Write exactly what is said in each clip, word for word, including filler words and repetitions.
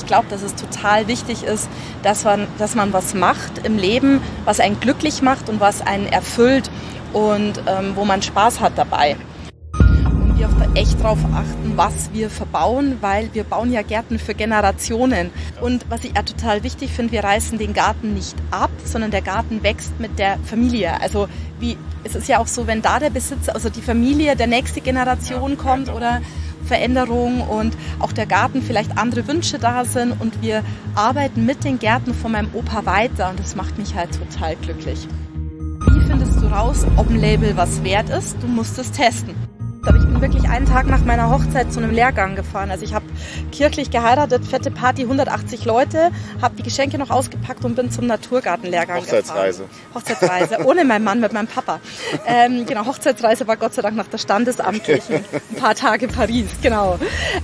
glaube, dass es total wichtig ist, dass man, dass man was macht im Leben, was einen glücklich macht und was einen erfüllt und ähm, wo man Spaß hat dabei. Und wir auch da echt drauf achten, was wir verbauen, weil wir bauen ja Gärten für Generationen. Und was ich auch total wichtig finde, wir reißen den Garten nicht ab, sondern der Garten wächst mit der Familie. Also wie, es ist ja auch so, wenn da der Besitzer, also die Familie der nächste Generation kommt oder Veränderung und auch der Garten vielleicht andere Wünsche da sind und wir arbeiten mit den Gärten von meinem Opa weiter und das macht mich halt total glücklich. Wie findest du raus, ob ein Label was wert ist? Du musst es testen. Aber ich bin wirklich einen Tag nach meiner Hochzeit zu einem Lehrgang gefahren. Also ich habe kirchlich geheiratet, fette Party, hundertachtzig Leute, habe die Geschenke noch ausgepackt und bin zum Naturgartenlehrgang Hochzeitsreise. gefahren. Hochzeitsreise. Ohne meinen Mann, mit meinem Papa. Ähm, genau, Hochzeitsreise war Gott sei Dank nach der Standesamtlichen. Ein paar Tage Paris, genau.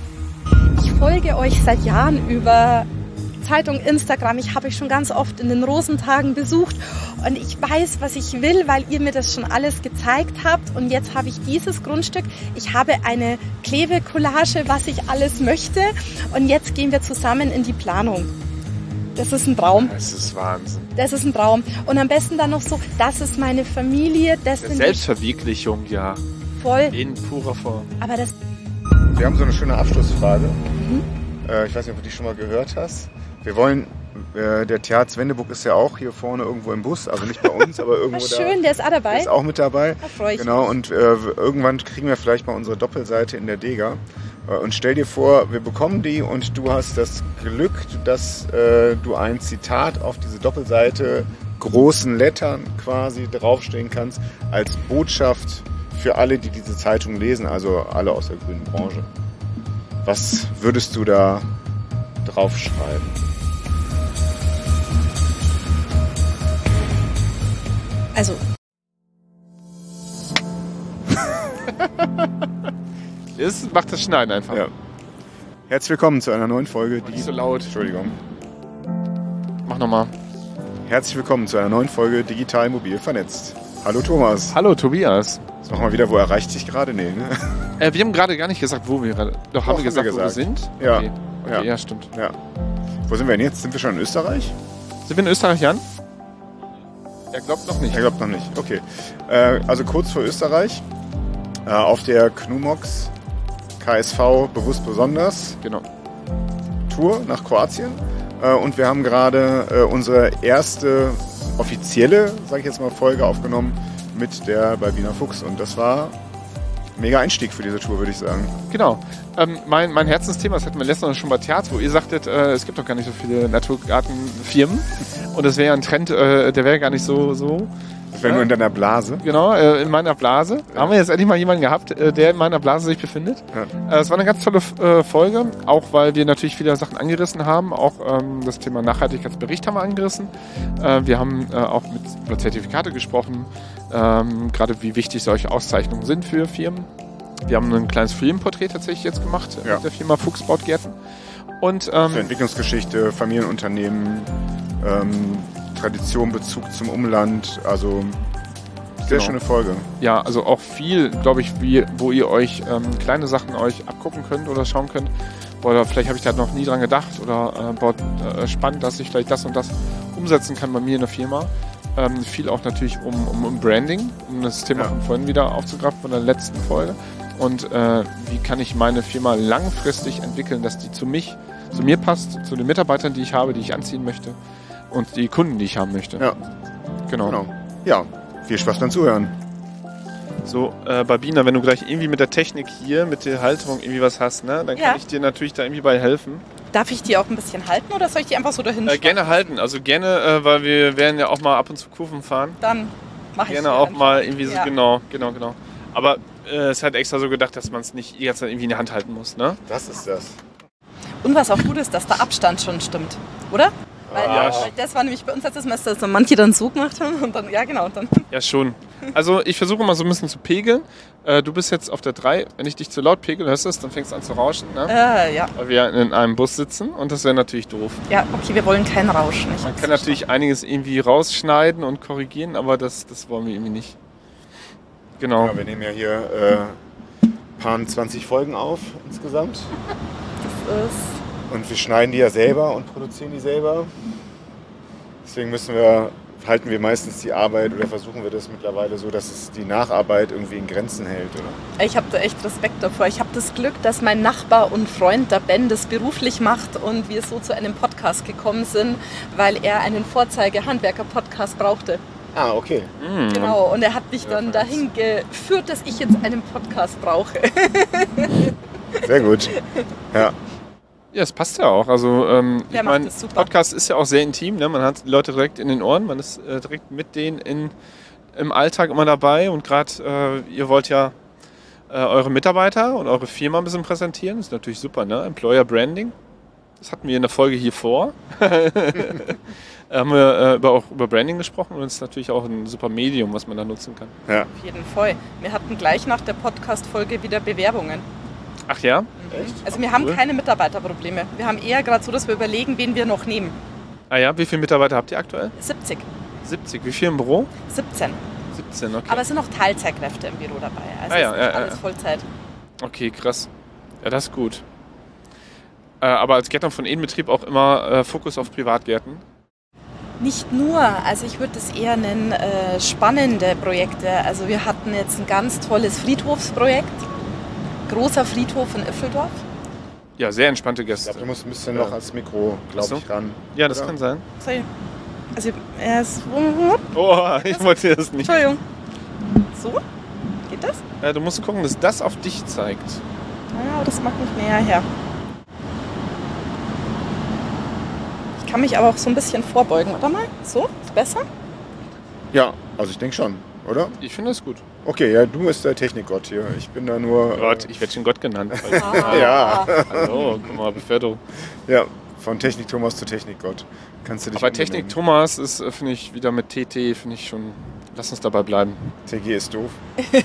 Ich folge euch seit Jahren über Zeitung, Instagram. Ich habe euch schon ganz oft in den Rosentagen besucht und ich weiß, was ich will, weil ihr mir das schon alles gezeigt habt und jetzt habe ich dieses Grundstück. Ich habe eine Klebecollage, was ich alles möchte und jetzt gehen wir zusammen in die Planung. Das ist ein Traum. Das ist Wahnsinn. Das ist ein Traum. Und am besten dann noch so, das ist meine Familie. Das sind Selbstverwirklichung, ja. Voll. In purer Form. Aber das... Wir haben so eine schöne Abschlussfrage. Mhm. Äh, ich weiß nicht, ob du die schon mal gehört hast. Wir wollen, äh, der Tjaaz Wendebuck ist ja auch hier vorne irgendwo im Bus, also nicht bei uns, aber irgendwo Ach, da. schön, der ist auch dabei. Der ist auch mit dabei. Da freue ich genau, mich. und äh, irgendwann kriegen wir vielleicht mal unsere Doppelseite in der Dega. Äh, und stell dir vor, wir bekommen die und du hast das Glück, dass äh, du ein Zitat auf diese Doppelseite großen Lettern quasi draufstehen kannst, als Botschaft für alle, die diese Zeitung lesen, also alle aus der grünen Branche. Was würdest du da draufschreiben? Also. Jetzt macht das Schneiden einfach. Ja. Herzlich willkommen zu einer neuen Folge. Nicht so laut. Entschuldigung. Mach nochmal. Herzlich willkommen zu einer neuen Folge Digital Mobil vernetzt. Hallo Thomas. Hallo Tobias. Sag mal wieder, wo erreicht dich gerade? Nee, ne? Äh, wir haben gerade gar nicht gesagt, wo wir gerade... Doch, haben Doch, wir gesagt, haben wir wo wir gesagt. sind? Ja. Okay. Okay, ja. Ja. stimmt. Ja. Wo sind wir denn jetzt? Sind wir schon in Österreich? Sind wir in Österreich, Jan? Er glaubt noch nicht. Er glaubt noch nicht. Okay. Äh, also kurz vor Österreich. Äh, auf der Knumox K S V Bewusst Besonders Genau. Tour nach Kroatien. Äh, und wir haben gerade äh, unsere erste offizielle, sage ich jetzt mal, Folge aufgenommen mit der Balbina Fuchs. Und das war ein mega Einstieg für diese Tour, würde ich sagen. Genau. Ähm, mein, mein Herzensthema, das hatten wir letztes Mal schon bei Tjaaz, wo ihr sagtet, äh, es gibt doch gar nicht so viele Naturgartenfirmen. Und das wäre ja ein Trend, äh, der wäre gar nicht so... so Das wäre nur in deiner Blase. Genau, äh, in meiner Blase. Ja. Haben wir jetzt endlich mal jemanden gehabt, äh, der in meiner Blase sich befindet. Ja. Äh, es war eine ganz tolle äh, Folge, auch weil wir natürlich viele Sachen angerissen haben. Auch ähm, das Thema Nachhaltigkeitsbericht haben wir angerissen. Äh, wir haben äh, auch mit über Zertifikate gesprochen, ähm, gerade wie wichtig solche Auszeichnungen sind für Firmen. Wir haben ein kleines Firmenporträt tatsächlich jetzt gemacht äh, Ja. mit der Firma Fuchs baut Gärten. Und, ähm, Für Entwicklungsgeschichte, Familienunternehmen, ähm, Tradition, Bezug zum Umland, also sehr Genau. schöne Folge. ja, also auch viel, glaube ich, wie, wo ihr euch ähm, kleine Sachen euch abgucken könnt oder schauen könnt. Oder vielleicht habe ich da noch nie dran gedacht oder äh, boah, äh, spannend, dass ich vielleicht das und das umsetzen kann bei mir in der Firma. Ähm, viel auch natürlich um, um, um Branding, um das Thema Ja. von vorhin wieder aufzugreifen von der letzten Folge. Und äh, wie kann ich meine Firma langfristig entwickeln, dass die zu mich, zu mir passt, zu den Mitarbeitern, die ich habe, die ich anziehen möchte und die Kunden, die ich haben möchte. Ja, Genau. genau. Ja, viel Spaß beim Zuhören. So, äh, Balbina, wenn du gleich irgendwie mit der Technik hier, mit der Halterung irgendwie was hast, ne, dann kann Ja. ich dir natürlich da irgendwie bei helfen. Darf ich die auch ein bisschen halten oder soll ich die einfach so dahin Äh, schmeißen? gerne halten, also gerne, äh, weil wir werden ja auch mal ab und zu Kurven fahren. Dann mache ich Gerne die auch einfach. mal irgendwie so, Ja. genau, genau, genau. Aber äh, es ist halt extra so gedacht, dass man es nicht die ganze Zeit irgendwie in die Hand halten muss, ne? Das ist das. Und was auch gut ist, dass der Abstand schon stimmt, oder? Weil, Ja. weil das war nämlich bei uns letztes Semester, dass manche dann so gemacht haben und dann, ja genau, und dann. Ja, schon. Also ich versuche mal so ein bisschen zu pegeln. Äh, du bist jetzt auf der drei. Wenn ich dich zu laut pegel, hörst du es, dann fängst du an zu rauschen, ne? Äh, ja. Weil wir in einem Bus sitzen und das wäre natürlich doof. Ja, okay, wir wollen kein Rauschen. Ich Man hab's kann natürlich einiges irgendwie rausschneiden und korrigieren, aber das, das wollen wir irgendwie nicht. Genau. Ja, wir nehmen ja hier äh, paar zwanzig Folgen auf insgesamt. verstanden. Das ist Und wir schneiden die ja selber und produzieren die selber. Deswegen müssen wir, halten wir meistens die Arbeit oder versuchen wir das mittlerweile so, dass es die Nacharbeit irgendwie in Grenzen hält, oder? Ich habe da echt Respekt davor. Ich habe das Glück, dass mein Nachbar und Freund, der Ben, das beruflich macht und wir so zu einem Podcast gekommen sind, weil er einen Vorzeige-Handwerker-Podcast brauchte. Ah, okay. Mhm. Genau, und er hat mich dann dahin geführt, dass ich jetzt einen Podcast brauche. Sehr gut. Ja. Ja, es passt ja auch. Also ähm, Der ich macht mein, es super. Podcast ist ja auch sehr intim. Ne? Man hat die Leute direkt in den Ohren, man ist äh, direkt mit denen in, im Alltag immer dabei. Und gerade äh, ihr wollt ja äh, eure Mitarbeiter und eure Firma ein bisschen präsentieren. Das ist natürlich super, ne? Employer Branding. Das hatten wir in der Folge hier vor. haben wir äh, über, auch über Branding gesprochen und es ist natürlich auch ein super Medium, was man da nutzen kann. Ja. Auf jeden Fall. Wir hatten gleich nach der Podcast-Folge wieder Bewerbungen. Ach ja? Echt? Also wir haben Cool. keine Mitarbeiterprobleme. Wir haben eher gerade so, dass wir überlegen, wen wir noch nehmen. Ah ja, wie viele Mitarbeiter habt ihr aktuell? siebzig. siebzig. Wie viel im Büro? siebzehn. siebzehn, okay. Aber es sind auch Teilzeitkräfte im Büro dabei. Also Ah ja, es ist nicht ja, ja, alles ja. Vollzeit. Okay, krass. Ja, das ist gut. Äh, aber als Gärtner von Innenbetrieb auch immer äh, Fokus auf Privatgärten. Nicht nur, also ich würde es eher nennen, äh, spannende Projekte. Also wir hatten jetzt ein ganz tolles Friedhofsprojekt. Großer Friedhof in Iffeldorf. Ja, sehr entspannte Ich Gäste. glaube, du musst ein bisschen noch ans Mikro, Ach glaube so. ich, ran. Ja, das Oder? kann sein. Sorry. Also er ist... Oh, ich wollte das nicht. Entschuldigung. So? Geht das? Äh, du musst gucken, dass das auf dich zeigt. Ja, das macht nicht mehr her. Ich kann mich aber auch so ein bisschen vorbeugen. Warte mal. So? Ist besser? Ja, also ich denke schon, oder? Ich finde das gut. Okay, ja, du bist der Technikgott hier. Ich bin da nur... Gott, ich werde schon Gott genannt. Ah. Ja. Hallo, guck mal, Beförderung. Ja, von Technik Thomas zu Technikgott. Kannst du dich Aber Technik umbenennen. Thomas ist, äh, finde ich, wieder mit T T, finde ich schon... Lass uns dabei bleiben. T G ist doof.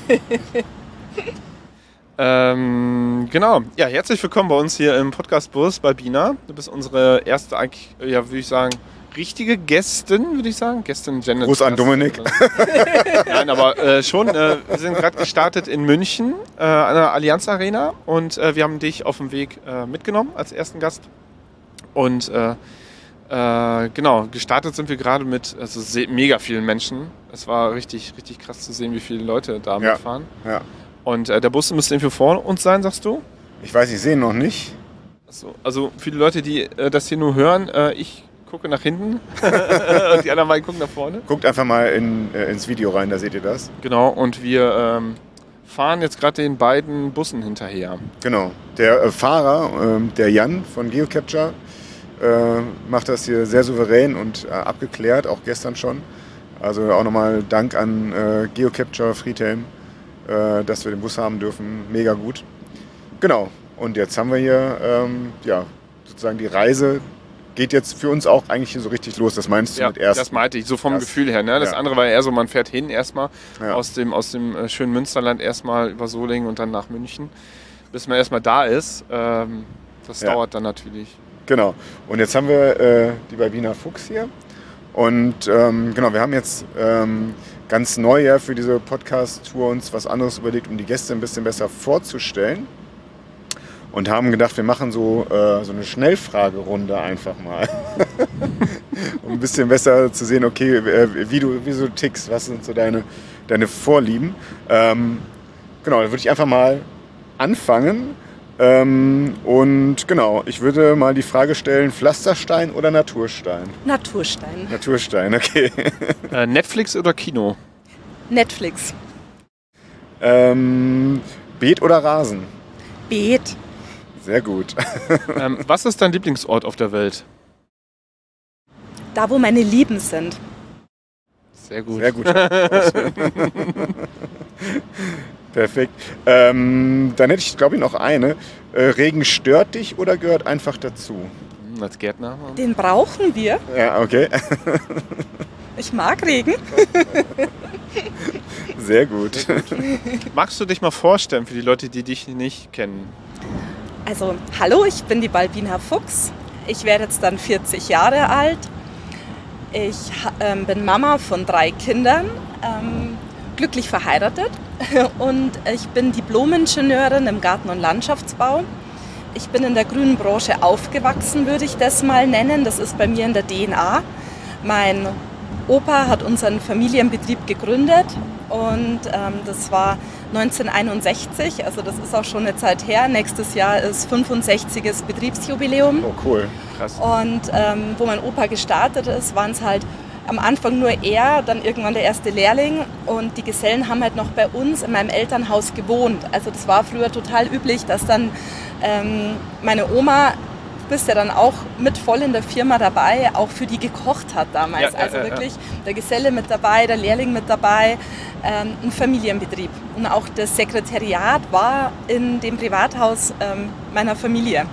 Ähm, genau. Ja, herzlich willkommen bei uns hier im Podcast-Bus bei Bina. Du bist unsere erste, eigentlich, ja, würde ich sagen, richtige Gästin, würde ich sagen. Gästin, Gender. Gruß an Dominik. Nein, aber äh, schon. Äh, wir sind gerade gestartet in München äh, an der Allianz Arena und äh, wir haben dich auf dem Weg äh, mitgenommen als ersten Gast. Und äh, äh, genau, gestartet sind wir gerade mit also se- mega vielen Menschen. Es war richtig, richtig krass zu sehen, wie viele Leute da Ja. mitfahren. Ja. Und äh, der Bus müsste irgendwie vor uns sein, sagst du? Ich weiß, ich sehe ihn noch nicht. So, also für die Leute, die äh, das hier nur hören, äh, ich gucke nach hinten und die anderen beiden gucken nach vorne. Guckt einfach mal in, äh, ins Video rein, da seht ihr das. Genau, und wir ähm, fahren jetzt gerade den beiden Bussen hinterher. Genau. Der äh, Fahrer, ähm, der Jan von GeoCapture, äh, macht das hier sehr souverän und äh, abgeklärt, auch gestern schon. Also auch nochmal Dank an äh, GeoCapture Friedhelm, äh, dass wir den Bus haben dürfen. Mega gut. Genau. Und jetzt haben wir hier, ähm, ja, sozusagen die Reise geht jetzt für uns auch eigentlich hier so richtig los. Das meinst du Ja, mit erst? das meinte ich, so vom Das- Gefühl her. Ne? Das ja. andere war eher so, man fährt hin erstmal Ja. aus dem, aus dem äh, schönen Münsterland erstmal über Solingen und dann nach München, bis man erstmal da ist. Ähm, das Ja. dauert dann natürlich. Genau. Und jetzt haben wir äh, die Balbina Fuchs hier. Und ähm, genau, wir haben jetzt ähm, ganz neu ja für diese Podcast-Tour uns was anderes überlegt, um die Gäste ein bisschen besser vorzustellen. Und haben gedacht, wir machen so, äh, so eine Schnellfragerunde einfach mal. Um ein bisschen besser zu sehen, okay, äh, wie du, wie du tickst, was sind so deine, deine Vorlieben. Ähm, genau, da würde ich einfach mal anfangen. Ähm, und genau, ich würde mal die Frage stellen, Pflasterstein oder Naturstein? Naturstein. Naturstein, okay. Äh, Netflix oder Kino? Netflix. ähm, Beet oder Rasen? Beet. Sehr gut. ähm, was ist dein Lieblingsort auf der Welt? Da, wo meine Lieben sind. Sehr gut. Sehr gut. Perfekt. Ähm, dann hätte ich, glaube ich, noch eine. Äh, Regen stört dich oder gehört einfach dazu? Hm, als Gärtner. Den brauchen wir. Ja, okay. Ich mag Regen. Sehr gut. Magst du dich mal vorstellen für die Leute, die dich nicht kennen? Also, hallo, ich bin die Balbina Fuchs. Ich werde jetzt dann vierzig Jahre alt. Ich ähm, bin Mama von drei Kindern, ähm, glücklich verheiratet und ich bin Diplom-Ingenieurin im Garten- und Landschaftsbau ich bin in der grünen Branche aufgewachsen, würde ich das mal nennen. Das ist bei mir in der D N A. Mein Opa hat unseren Familienbetrieb gegründet und ähm, das war neunzehnhunderteinundsechzig, also das ist auch schon eine Zeit her. Nächstes Jahr ist fünfundsechziges Betriebsjubiläum. Oh cool, krass. Und ähm, wo mein Opa gestartet ist, waren es halt am Anfang nur er, dann irgendwann der erste Lehrling und die Gesellen haben halt noch bei uns in meinem Elternhaus gewohnt. Also das war früher total üblich, dass dann ähm, meine Oma, du bist ja dann auch mit voll in der Firma dabei, auch für die gekocht hat damals. Ja, also ja, ja, wirklich der Geselle mit dabei, der Lehrling mit dabei, ähm, ein Familienbetrieb. Und auch das Sekretariat war in dem Privathaus ähm, meiner Familie.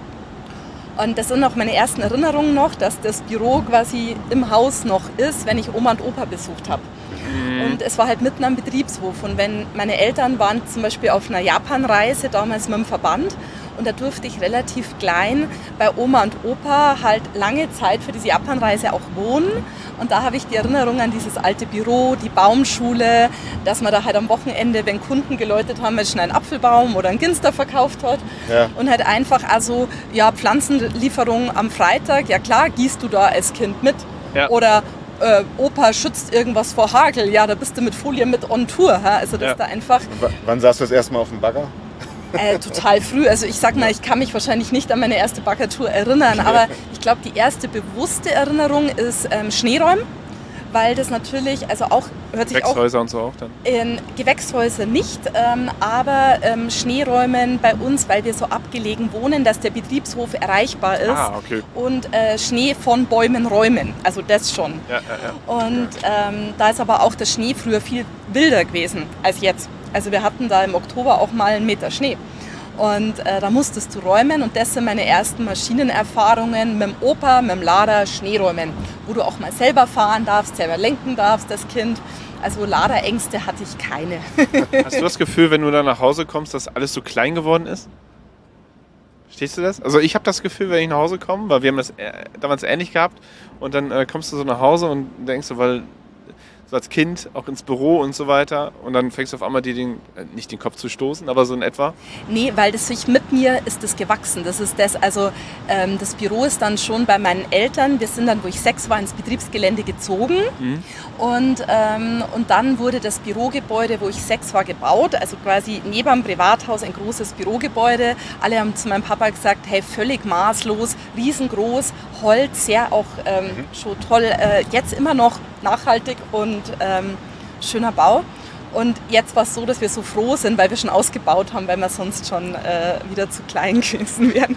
Und das sind auch meine ersten Erinnerungen noch, dass das Büro quasi im Haus noch ist, wenn ich Oma und Opa besucht habe. Mhm. Und es war halt mitten am Betriebshof. Und wenn meine Eltern waren zum Beispiel auf einer Japanreise, damals mit dem Verband, und da durfte ich relativ klein bei Oma und Opa halt lange Zeit für diese Japanreise auch wohnen. Und da habe ich die Erinnerung an dieses alte Büro, die Baumschule, dass man da halt am Wochenende, wenn Kunden geläutet haben, wenn schnell einen Apfelbaum oder einen Ginster verkauft hat. Ja. Und halt einfach also, ja, Pflanzenlieferung am Freitag, ja klar, gießt du da als Kind mit. Ja. Oder äh, Opa schützt irgendwas vor Hagel, ja, da bist du mit Folie mit on Tour. Ha? Also das ja. da einfach... W- wann saßt du das erste Mal auf dem Bagger? Äh, total früh. Also ich sag mal, ich kann mich wahrscheinlich nicht an meine erste Baggertour erinnern, aber ich glaube, die erste bewusste Erinnerung ist ähm, Schneeräumen, weil das natürlich, also auch, hört sich auch... Gewächshäuser und so auch dann? In Gewächshäuser nicht, ähm, aber ähm, Schneeräumen bei uns, weil wir so abgelegen wohnen, dass der Betriebshof erreichbar ist. Ah, okay. Und äh, Schnee von Bäumen räumen, also das schon. Ja, ja, ja. Und ähm, da ist aber auch der Schnee früher viel wilder gewesen als jetzt. Also wir hatten da im Oktober auch mal einen Meter Schnee. Und äh, da musstest du räumen und das sind meine ersten Maschinenerfahrungen mit dem Opa, mit dem Lader, Schneeräumen, wo du auch mal selber fahren darfst, selber lenken darfst, das Kind. Also Laderängste hatte ich keine. Hast du das Gefühl, wenn du dann nach Hause kommst, dass alles so klein geworden ist? Verstehst du das? Also ich habe das Gefühl, wenn ich nach Hause komme, weil wir haben das äh, damals ähnlich gehabt und dann äh, kommst du so nach Hause und denkst so, weil... so als Kind auch ins Büro und so weiter und dann fängst du auf einmal dir den, nicht den Kopf zu stoßen, aber so in etwa? Nee, weil das sich mit mir ist das gewachsen. Das ist das, also ähm, das Büro ist dann schon bei meinen Eltern, wir sind dann, wo ich sechs war, ins Betriebsgelände gezogen mhm. und, ähm, und dann wurde das Bürogebäude, wo ich sechs war, gebaut, also quasi neben dem Privathaus ein großes Bürogebäude. Alle haben zu meinem Papa gesagt, hey, völlig maßlos, riesengroß, Holz, sehr auch ähm, mhm. schon toll, äh, jetzt immer noch nachhaltig und ähm, schöner Bau. Und jetzt war es so, dass wir so froh sind, weil wir schon ausgebaut haben, weil wir sonst schon äh, wieder zu klein gewesen wären.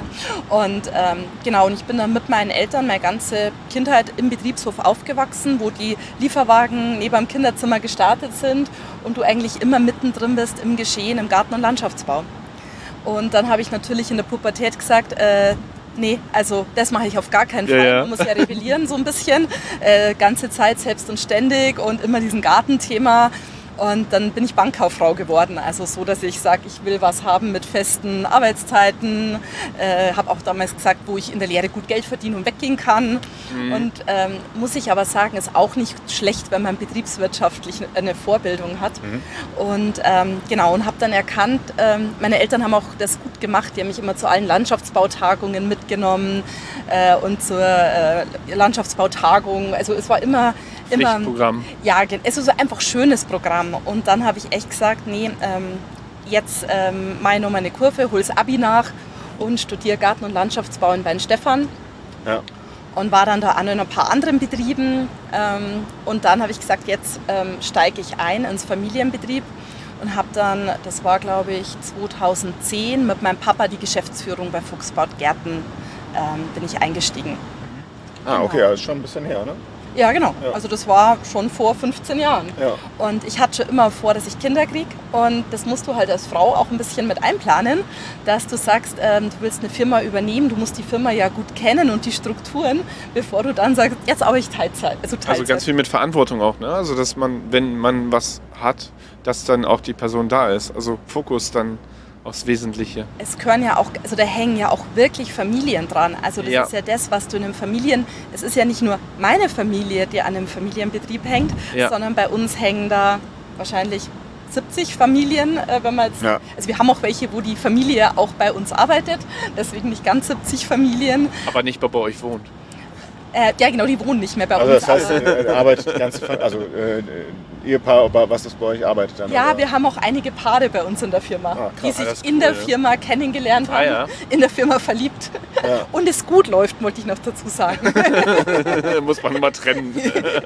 Und ähm, genau, und ich bin dann mit meinen Eltern meine ganze Kindheit im Betriebshof aufgewachsen, wo die Lieferwagen neben dem Kinderzimmer gestartet sind und du eigentlich immer mittendrin bist im Geschehen, im Garten- und Landschaftsbau. Und dann habe ich natürlich in der Pubertät gesagt, äh, nee, also das mache ich auf gar keinen Fall. Ja, ja. Man muss ja rebellieren so ein bisschen. Äh, ganze Zeit selbst und ständig und immer diesen Gartenthema. Und dann bin ich Bankkauffrau geworden, also so, dass ich sage, ich will was haben mit festen Arbeitszeiten. Äh, habe auch damals gesagt, wo ich in der Lehre gut Geld verdienen und weggehen kann. Mhm. Und ähm, muss ich aber sagen, ist auch nicht schlecht, wenn man betriebswirtschaftlich eine Vorbildung hat. Mhm. Und ähm, genau, und habe dann erkannt, ähm, meine Eltern haben auch das gut gemacht. Die haben mich immer zu allen Landschaftsbautagungen mitgenommen äh, und zur äh, Landschaftsbautagung. Also es war immer... Immer, Pflichtprogramm. Ja, es ist einfach ein schönes Programm. Und dann habe ich echt gesagt, nee, ähm, jetzt ähm, mache ich noch meine Kurve, hole das Abi nach und studiere Garten- und Landschaftsbau in Weinstefan. Ja. Und war dann da an ein paar anderen Betrieben. Ähm, und dann habe ich gesagt, jetzt ähm, steige ich ein ins Familienbetrieb und habe dann, das war glaube ich zweitausendzehn, mit meinem Papa die Geschäftsführung bei Fuchsbau Gärten ähm, bin ich eingestiegen. Ah, okay, ja, ist schon ein bisschen her, ne? Ja, genau. Ja. Also das war schon vor fünfzehn Jahren. Ja. Und ich hatte schon immer vor, dass ich Kinder kriege. Und das musst du halt als Frau auch ein bisschen mit einplanen, dass du sagst, ähm, du willst eine Firma übernehmen, du musst die Firma ja gut kennen und die Strukturen, bevor du dann sagst, jetzt arbeite ich Teilzeit. Also, Teilzeit. Also ganz viel mit Verantwortung auch, ne? Also dass man, wenn man was hat, dass dann auch die Person da ist. Also Fokus dann aufs Wesentliche. Es gehören ja auch, also da hängen ja auch wirklich Familien dran. Also das ja. ist ja das, was du in einem Familien, es ist ja nicht nur meine Familie, die an einem Familienbetrieb hängt, ja. sondern bei uns hängen da wahrscheinlich siebzig Familien, äh, wenn man jetzt, Ja. also wir haben auch welche, wo die Familie auch bei uns arbeitet, deswegen nicht ganz siebzig Familien. Aber nicht bei euch wohnt. Äh, ja genau, die wohnen nicht mehr bei Also uns. das heißt, aber- äh, arbeitet die ganze Familie, also äh, Ehepaar, aber was das bei euch arbeitet dann? Ja, oder? wir haben auch einige Paare bei uns in der Firma, Ah, die krass, sich das ist in cool, der ja. Firma kennengelernt haben, Ah, ja. in der Firma verliebt Ja. und es gut läuft, wollte ich noch dazu sagen. Muss man immer trennen.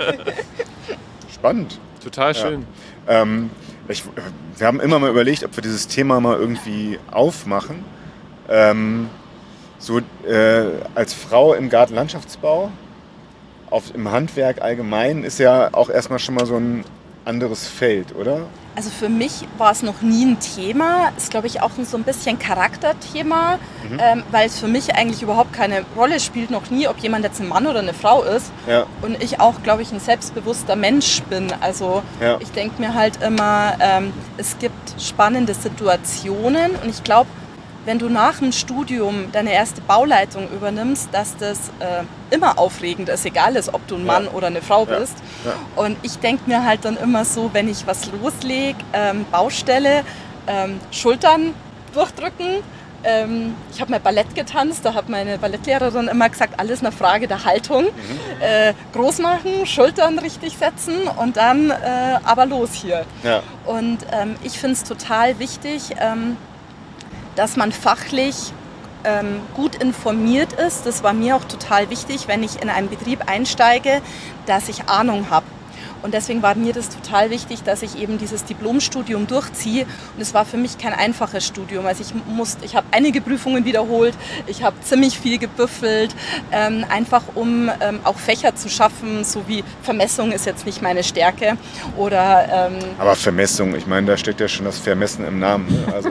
Spannend. Total schön. Ähm, ich, wir haben immer mal überlegt, ob wir dieses Thema mal irgendwie aufmachen. Ähm, so äh, als Frau im Gartenlandschaftsbau, auf, im Handwerk allgemein, ist ja auch erstmal schon mal so ein anderes Feld, oder? Also für mich war es noch nie ein Thema. Ist, glaube ich, auch so ein bisschen Charakterthema, Mhm. ähm, weil es für mich eigentlich überhaupt keine Rolle spielt, noch nie, ob jemand jetzt ein Mann oder eine Frau ist. Ja. Und ich auch, glaube ich, ein selbstbewusster Mensch bin. Also Ja. ich denke mir halt immer, ähm, es gibt spannende Situationen und ich glaube, wenn du nach dem Studium deine erste Bauleitung übernimmst, dass das äh, immer aufregend ist, egal ist, ob du ein Mann Ja. oder eine Frau Ja. bist. Ja. Und ich denke mir halt dann immer so, wenn ich was loslege, ähm, Baustelle, ähm, Schultern durchdrücken. Ähm, ich habe mal Ballett getanzt, da hat meine Ballettlehrerin immer gesagt, alles eine Frage der Haltung. Mhm. Äh, groß machen, Schultern richtig setzen und dann äh, aber los hier. Ja. Und ähm, ich finde es total wichtig, ähm, dass man fachlich ähm, gut informiert ist. Das war mir auch total wichtig, wenn ich in einen Betrieb einsteige, dass ich Ahnung habe. Und deswegen war mir das total wichtig, dass ich eben dieses Diplomstudium durchziehe. Und es war für mich kein einfaches Studium. Also ich musste, ich habe einige Prüfungen wiederholt, ich habe ziemlich viel gebüffelt, ähm, einfach um ähm, auch Fächer zu schaffen, so wie Vermessung ist jetzt nicht meine Stärke. Oder ähm, Aber Vermessung, ich meine, da steht ja schon das Vermessen im Namen. Ne? Also,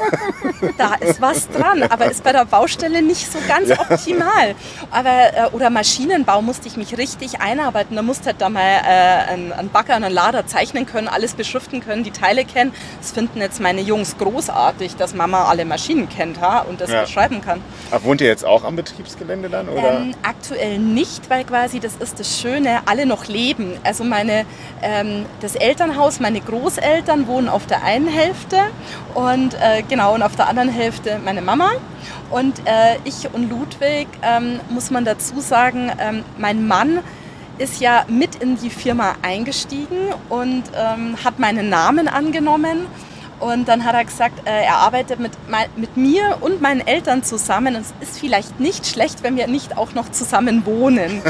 da ist was dran, aber ist bei der Baustelle nicht so ganz optimal. Aber, äh, oder Maschinenbau musste ich mich richtig einarbeiten. Da musste halt da mal äh, ein, ein Bagger, einen Lader zeichnen können, alles beschriften können, die Teile kennen. Das finden jetzt meine Jungs großartig, dass Mama alle Maschinen kennt, ha, und das Ja. beschreiben kann. ach, wohnt ihr jetzt auch am Betriebsgelände dann? Oder? Ähm, aktuell nicht, weil quasi, das ist das Schöne, alle noch leben. Also meine, ähm, das Elternhaus, meine Großeltern wohnen auf der einen Hälfte und äh, genau, und auf der anderen Hälfte meine Mama. Und äh, ich und Ludwig, ähm, muss man dazu sagen, ähm, mein Mann ist ja mit in die Firma eingestiegen und ähm, hat meinen Namen angenommen. Und dann hat er gesagt, äh, er arbeitet mit, mein, mit mir und meinen Eltern zusammen. Und es ist vielleicht nicht schlecht, wenn wir nicht auch noch zusammen wohnen.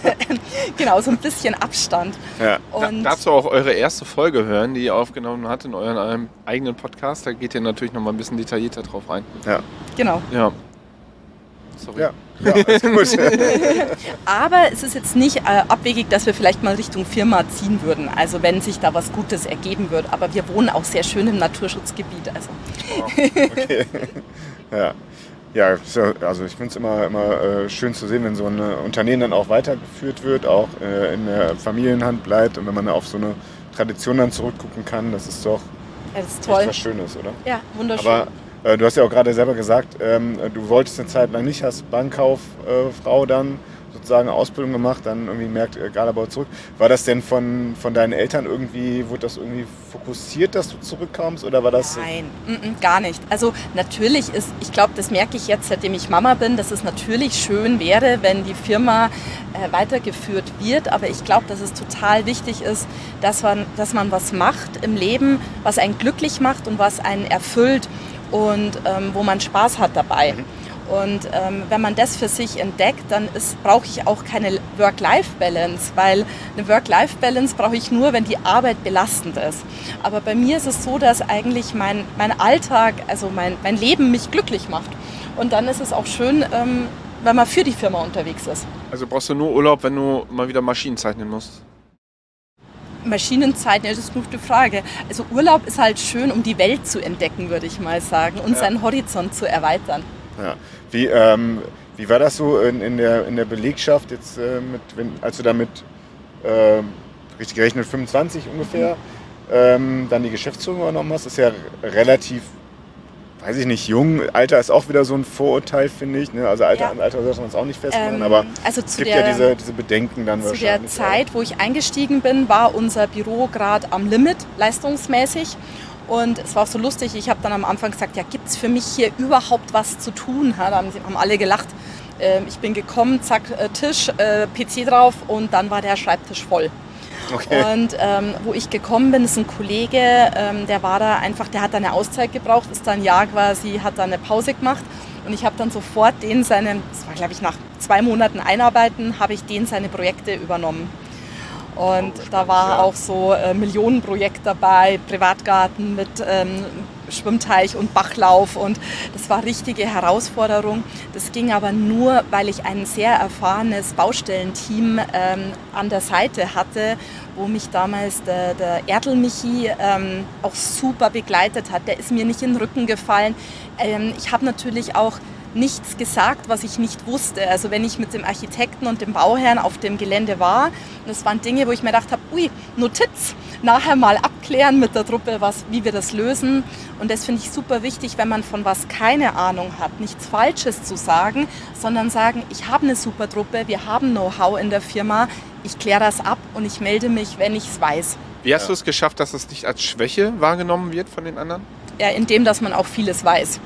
Genau, so ein bisschen Abstand. Ja. Und Da, dazu auch eure erste Folge hören, die ihr aufgenommen habt in euren einem eigenen Podcast. Da geht ihr natürlich noch mal ein bisschen detaillierter drauf ein. Ja. genau. Ja. Sorry. Ja. Ja, alles gut. Aber es ist jetzt nicht äh, abwegig, dass wir vielleicht mal Richtung Firma ziehen würden. Also wenn sich da was Gutes ergeben wird. Aber wir wohnen auch sehr schön im Naturschutzgebiet. Also. Okay. Ja. Ja, so, also ich finde es immer, immer äh, schön zu sehen, wenn so ein Unternehmen dann auch weitergeführt wird, auch äh, in der Familienhand bleibt und wenn man auf so eine Tradition dann zurückgucken kann, das ist doch Ja, das ist echt toll. was Schönes, oder? Ja, wunderschön. Aber äh, du hast ja auch gerade selber gesagt, ähm, du wolltest eine Zeit lang nicht, hast Bankkauffrau äh, dann sozusagen eine Ausbildung gemacht, dann irgendwie merkt äh, Galabau zurück. War das denn von, von deinen Eltern irgendwie, wurde das irgendwie fokussiert, dass du zurückkamst oder war das... Nein, mm, mm, gar nicht. Also natürlich ist, ich glaube, das merke ich jetzt, seitdem ich Mama bin, dass es natürlich schön wäre, wenn die Firma äh, weitergeführt wird. Aber ich glaube, dass es total wichtig ist, dass man, dass man was macht im Leben, was einen glücklich macht und was einen erfüllt und ähm, wo man Spaß hat dabei. Mhm. Und ähm, wenn man das für sich entdeckt, dann brauche ich auch keine Work-Life-Balance, weil eine Work-Life-Balance brauche ich nur, wenn die Arbeit belastend ist. Aber bei mir ist es so, dass eigentlich mein, mein Alltag, also mein, mein Leben mich glücklich macht. Und dann ist es auch schön, ähm, wenn man für die Firma unterwegs ist. Also brauchst du nur Urlaub, wenn du mal wieder Maschinen zeichnen musst? Maschinenzeit, ja, das ist eine gute Frage. Also Urlaub ist halt schön, um die Welt zu entdecken, würde ich mal sagen, und Ja. seinen Horizont zu erweitern. Ja. Wie, ähm, wie war das so in, in, der, in der Belegschaft, jetzt, äh, mit, wenn, als du damit, äh, richtig gerechnet, fünfundzwanzig ungefähr, ähm, dann die Geschäftsführung übernommen hast? Das ist ja relativ, weiß ich nicht, jung. Alter ist auch wieder so ein Vorurteil, finde ich. Ne? Also Alter, ja. Alter sollte man uns auch nicht festmachen, ähm, aber also es gibt der, ja diese, diese Bedenken dann zu wahrscheinlich. Zu der Zeit, auch. wo ich eingestiegen bin, war unser Büro gerade am Limit, leistungsmäßig. Und es war auch so lustig, ich habe dann am Anfang gesagt, ja, gibt es für mich hier überhaupt was zu tun? Ja, da haben, haben alle gelacht. Ähm, ich bin gekommen, zack, äh, Tisch, äh, P C drauf und dann war der Schreibtisch voll. Okay. Und ähm, wo ich gekommen bin, ist ein Kollege, ähm, der war da einfach, der hat da eine Auszeit gebraucht, ist da ein Jahr quasi, hat da eine Pause gemacht. Und ich habe dann sofort den seinen, das war glaube ich nach zwei Monaten Einarbeiten, habe ich den seine Projekte übernommen. Und oh, da war ja. auch so äh, Millionenprojekt dabei, Privatgarten mit ähm, Schwimmteich und Bachlauf und das war richtige Herausforderung. Das ging aber nur, weil ich ein sehr erfahrenes Baustellenteam ähm, an der Seite hatte, wo mich damals der, der Erdl Michi ähm, auch super begleitet hat. Der ist mir nicht in den Rücken gefallen. Ähm, ich habe natürlich auch nichts gesagt, was ich nicht wusste. Also wenn ich mit dem Architekten und dem Bauherrn auf dem Gelände war, und das waren Dinge, wo ich mir gedacht habe, ui, Notiz, nachher mal abklären mit der Truppe, was, wie wir das lösen. Und das finde ich super wichtig, wenn man von was keine Ahnung hat, nichts Falsches zu sagen, sondern sagen, ich habe eine super Truppe, wir haben Know-how in der Firma, ich kläre das ab und ich melde mich, wenn ich es weiß. Wie hast du es geschafft, dass es nicht als Schwäche wahrgenommen wird von den anderen? Ja, indem, dass man auch vieles weiß.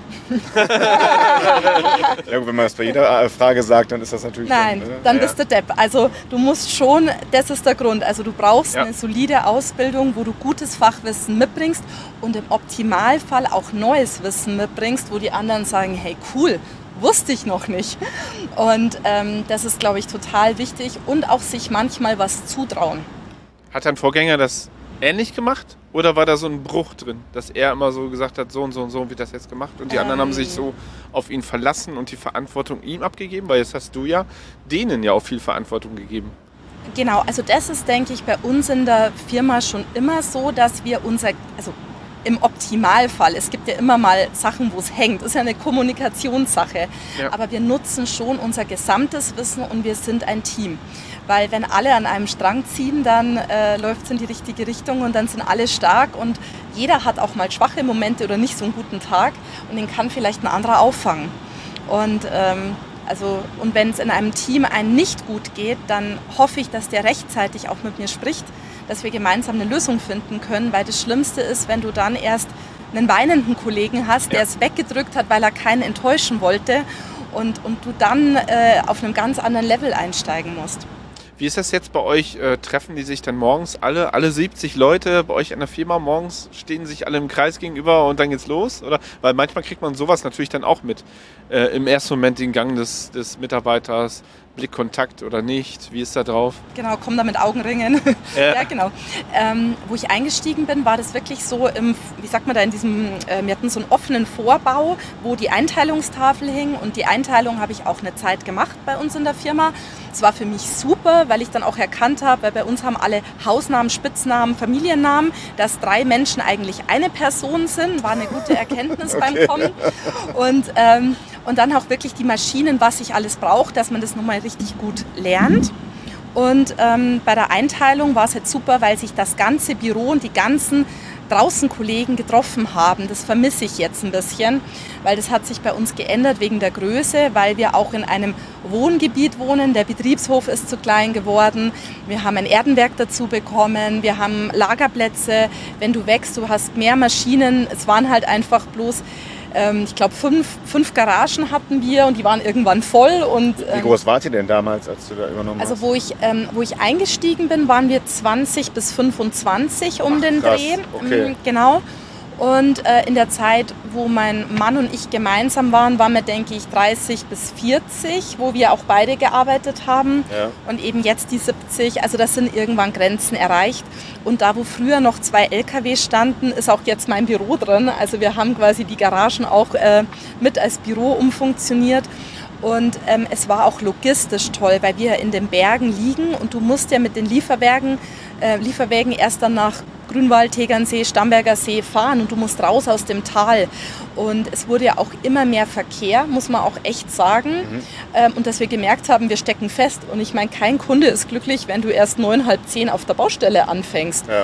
Ja, wenn man das bei jeder Frage sagt, dann ist das natürlich... Nein, dann, ne? dann ja. bist du Depp. Also du musst schon, das ist der Grund, also du brauchst ja. eine solide Ausbildung, wo du gutes Fachwissen mitbringst und im Optimalfall auch neues Wissen mitbringst, wo die anderen sagen, hey cool, wusste ich noch nicht. Und ähm, das ist, glaube ich, total wichtig und auch sich manchmal was zutrauen. Hat dein Vorgänger das ähnlich gemacht? Oder war da so ein Bruch drin, dass er immer so gesagt hat, so und so und so wird das jetzt gemacht und die ähm, anderen haben sich so auf ihn verlassen und die Verantwortung ihm abgegeben? Weil jetzt hast du ja denen ja auch viel Verantwortung gegeben. Genau, also das ist, denke ich, bei uns in der Firma schon immer so, dass wir unser, also im Optimalfall, es gibt ja immer mal Sachen, wo es hängt, das ist ja eine Kommunikationssache, ja. aber wir nutzen schon unser gesamtes Wissen und wir sind ein Team. Weil wenn alle an einem Strang ziehen, dann äh, läuft es in die richtige Richtung und dann sind alle stark und jeder hat auch mal schwache Momente oder nicht so einen guten Tag und den kann vielleicht ein anderer auffangen. Und, ähm, also, und wenn es in einem Team einem nicht gut geht, dann hoffe ich, dass der rechtzeitig auch mit mir spricht, dass wir gemeinsam eine Lösung finden können, weil das Schlimmste ist, wenn du dann erst einen weinenden Kollegen hast, der ja. es weggedrückt hat, weil er keinen enttäuschen wollte und, und du dann äh, auf einem ganz anderen Level einsteigen musst. Wie ist das jetzt bei euch? Äh, treffen die sich dann morgens alle, alle siebzig Leute bei euch in der Firma morgens, stehen sich alle im Kreis gegenüber und dann geht's los? Oder? Weil manchmal kriegt man sowas natürlich dann auch mit. Äh, Im ersten Moment den Gang des, des Mitarbeiters, Blickkontakt oder nicht? Wie ist da drauf? Genau, komm da mit Augenringen. Ja, ja genau. Ähm, wo ich eingestiegen bin, war das wirklich so im, wie sagt man da, in diesem, äh, wir hatten so einen offenen Vorbau, wo die Einteilungstafel hing und die Einteilung habe ich auch eine Zeit gemacht bei uns in der Firma. Es war für mich super, weil ich dann auch erkannt habe, weil bei uns haben alle Hausnamen, Spitznamen, Familiennamen, dass drei Menschen eigentlich eine Person sind, war eine gute Erkenntnis okay. beim Kommen. Und, ähm, und dann auch wirklich die Maschinen, was ich alles brauche, dass man das nochmal richtig gut lernt. Und ähm, bei der Einteilung war es jetzt super, weil sich das ganze Büro und die ganzen draußen Kollegen getroffen haben. Das vermisse ich jetzt ein bisschen, weil das hat sich bei uns geändert wegen der Größe, weil wir auch in einem Wohngebiet wohnen. Der Betriebshof ist zu klein geworden. Wir haben ein Erdenwerk dazu bekommen. Wir haben Lagerplätze. Wenn du wächst, du hast mehr Maschinen. Es waren halt einfach bloß, ähm, ich glaube, fünf, fünf Garagen hatten wir und die waren irgendwann voll. Und, ähm, Wie groß wart ihr denn damals, als du da übernommen also hast? Also wo ich, ähm, wo ich eingestiegen bin, waren wir zwanzig bis fünfundzwanzig um Ach, den krass. Dreh. Okay. Genau. Und äh, in der Zeit, wo mein Mann und ich gemeinsam waren, waren wir, denke ich, dreißig bis vierzig, wo wir auch beide gearbeitet haben. Ja. Und eben jetzt die siebzig, also das sind irgendwann Grenzen erreicht. Und da, wo früher noch zwei L K W standen, ist auch jetzt mein Büro drin. Also wir haben quasi die Garagen auch äh, mit als Büro umfunktioniert. Und ähm, es war auch logistisch toll, weil wir in den Bergen liegen und du musst ja mit den Lieferwagen, äh, Lieferwagen erst dann nach Grünwald, Tegernsee, Starnberger See fahren und du musst raus aus dem Tal. Und es wurde ja auch immer mehr Verkehr, muss man auch echt sagen. Mhm. Ähm, und dass wir gemerkt haben, wir stecken fest. Und ich meine, kein Kunde ist glücklich, wenn du erst neun, halb zehn auf der Baustelle anfängst. Ja.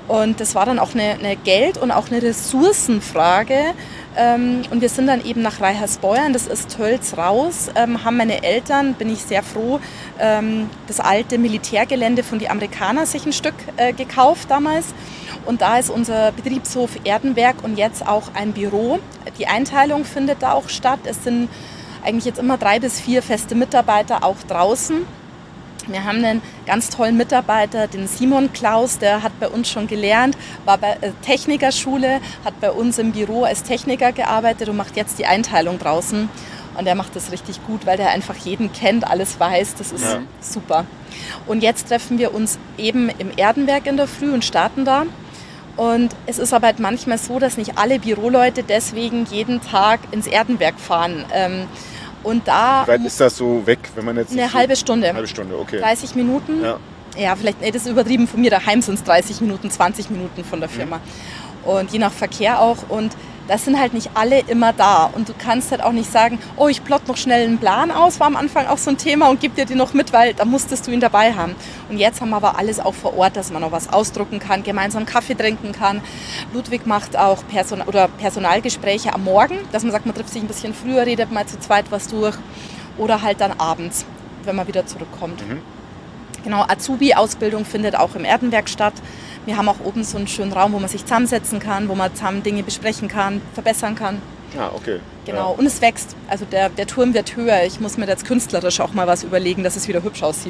Und das war dann auch eine, eine Geld- und auch eine Ressourcenfrage. Ähm, und wir sind dann eben nach Reichersbeuern, das ist Tölz raus, ähm, haben meine Eltern, bin ich sehr froh, ähm, das alte Militärgelände von den Amerikanern sich ein Stück äh, gekauft damals. Und da ist unser Betriebshof Erdenwerk und jetzt auch ein Büro. Die Einteilung findet da auch statt. Es sind eigentlich jetzt immer drei bis vier feste Mitarbeiter auch draußen. Wir haben einen ganz tollen Mitarbeiter, den Simon Klaus, der hat bei uns schon gelernt, war bei der Technikerschule, hat bei uns im Büro als Techniker gearbeitet und macht jetzt die Einteilung draußen. Und der macht das richtig gut, weil der einfach jeden kennt, alles weiß, das ist ja. super. Und jetzt treffen wir uns eben im Erdenwerk in der Früh und starten da. Und es ist aber halt manchmal so, dass nicht alle Büroleute deswegen jeden Tag ins Erdenwerk fahren. Und da Wie weit ist das so weg, wenn man jetzt... Eine so halbe Stunde. Eine halbe Stunde, okay. dreißig Minuten. Ja, ja vielleicht, nee, das ist übertrieben, von mir daheim sind es dreißig Minuten, zwanzig Minuten von der Firma. Mhm. Und je nach Verkehr auch. Und das sind halt nicht alle immer da. Und du kannst halt auch nicht sagen, oh, ich plot noch schnell einen Plan aus, war am Anfang auch so ein Thema und gib dir den noch mit, weil da musstest du ihn dabei haben. Und jetzt haben wir aber alles auch vor Ort, dass man noch was ausdrucken kann, gemeinsam Kaffee trinken kann. Ludwig macht auch Person- oder Personalgespräche am Morgen, dass man sagt, man trifft sich ein bisschen früher, redet mal zu zweit was durch. Oder halt dann abends, wenn man wieder zurückkommt. Mhm. Genau, Azubi-Ausbildung findet auch im Erdenwerk statt. Wir haben auch oben so einen schönen Raum, wo man sich zusammensetzen kann, wo man zusammen Dinge besprechen kann, verbessern kann. Ah, okay. Genau, ja. Und es wächst. Also der, der Turm wird höher. Ich muss mir jetzt künstlerisch auch mal was überlegen, dass es wieder hübsch aussieht.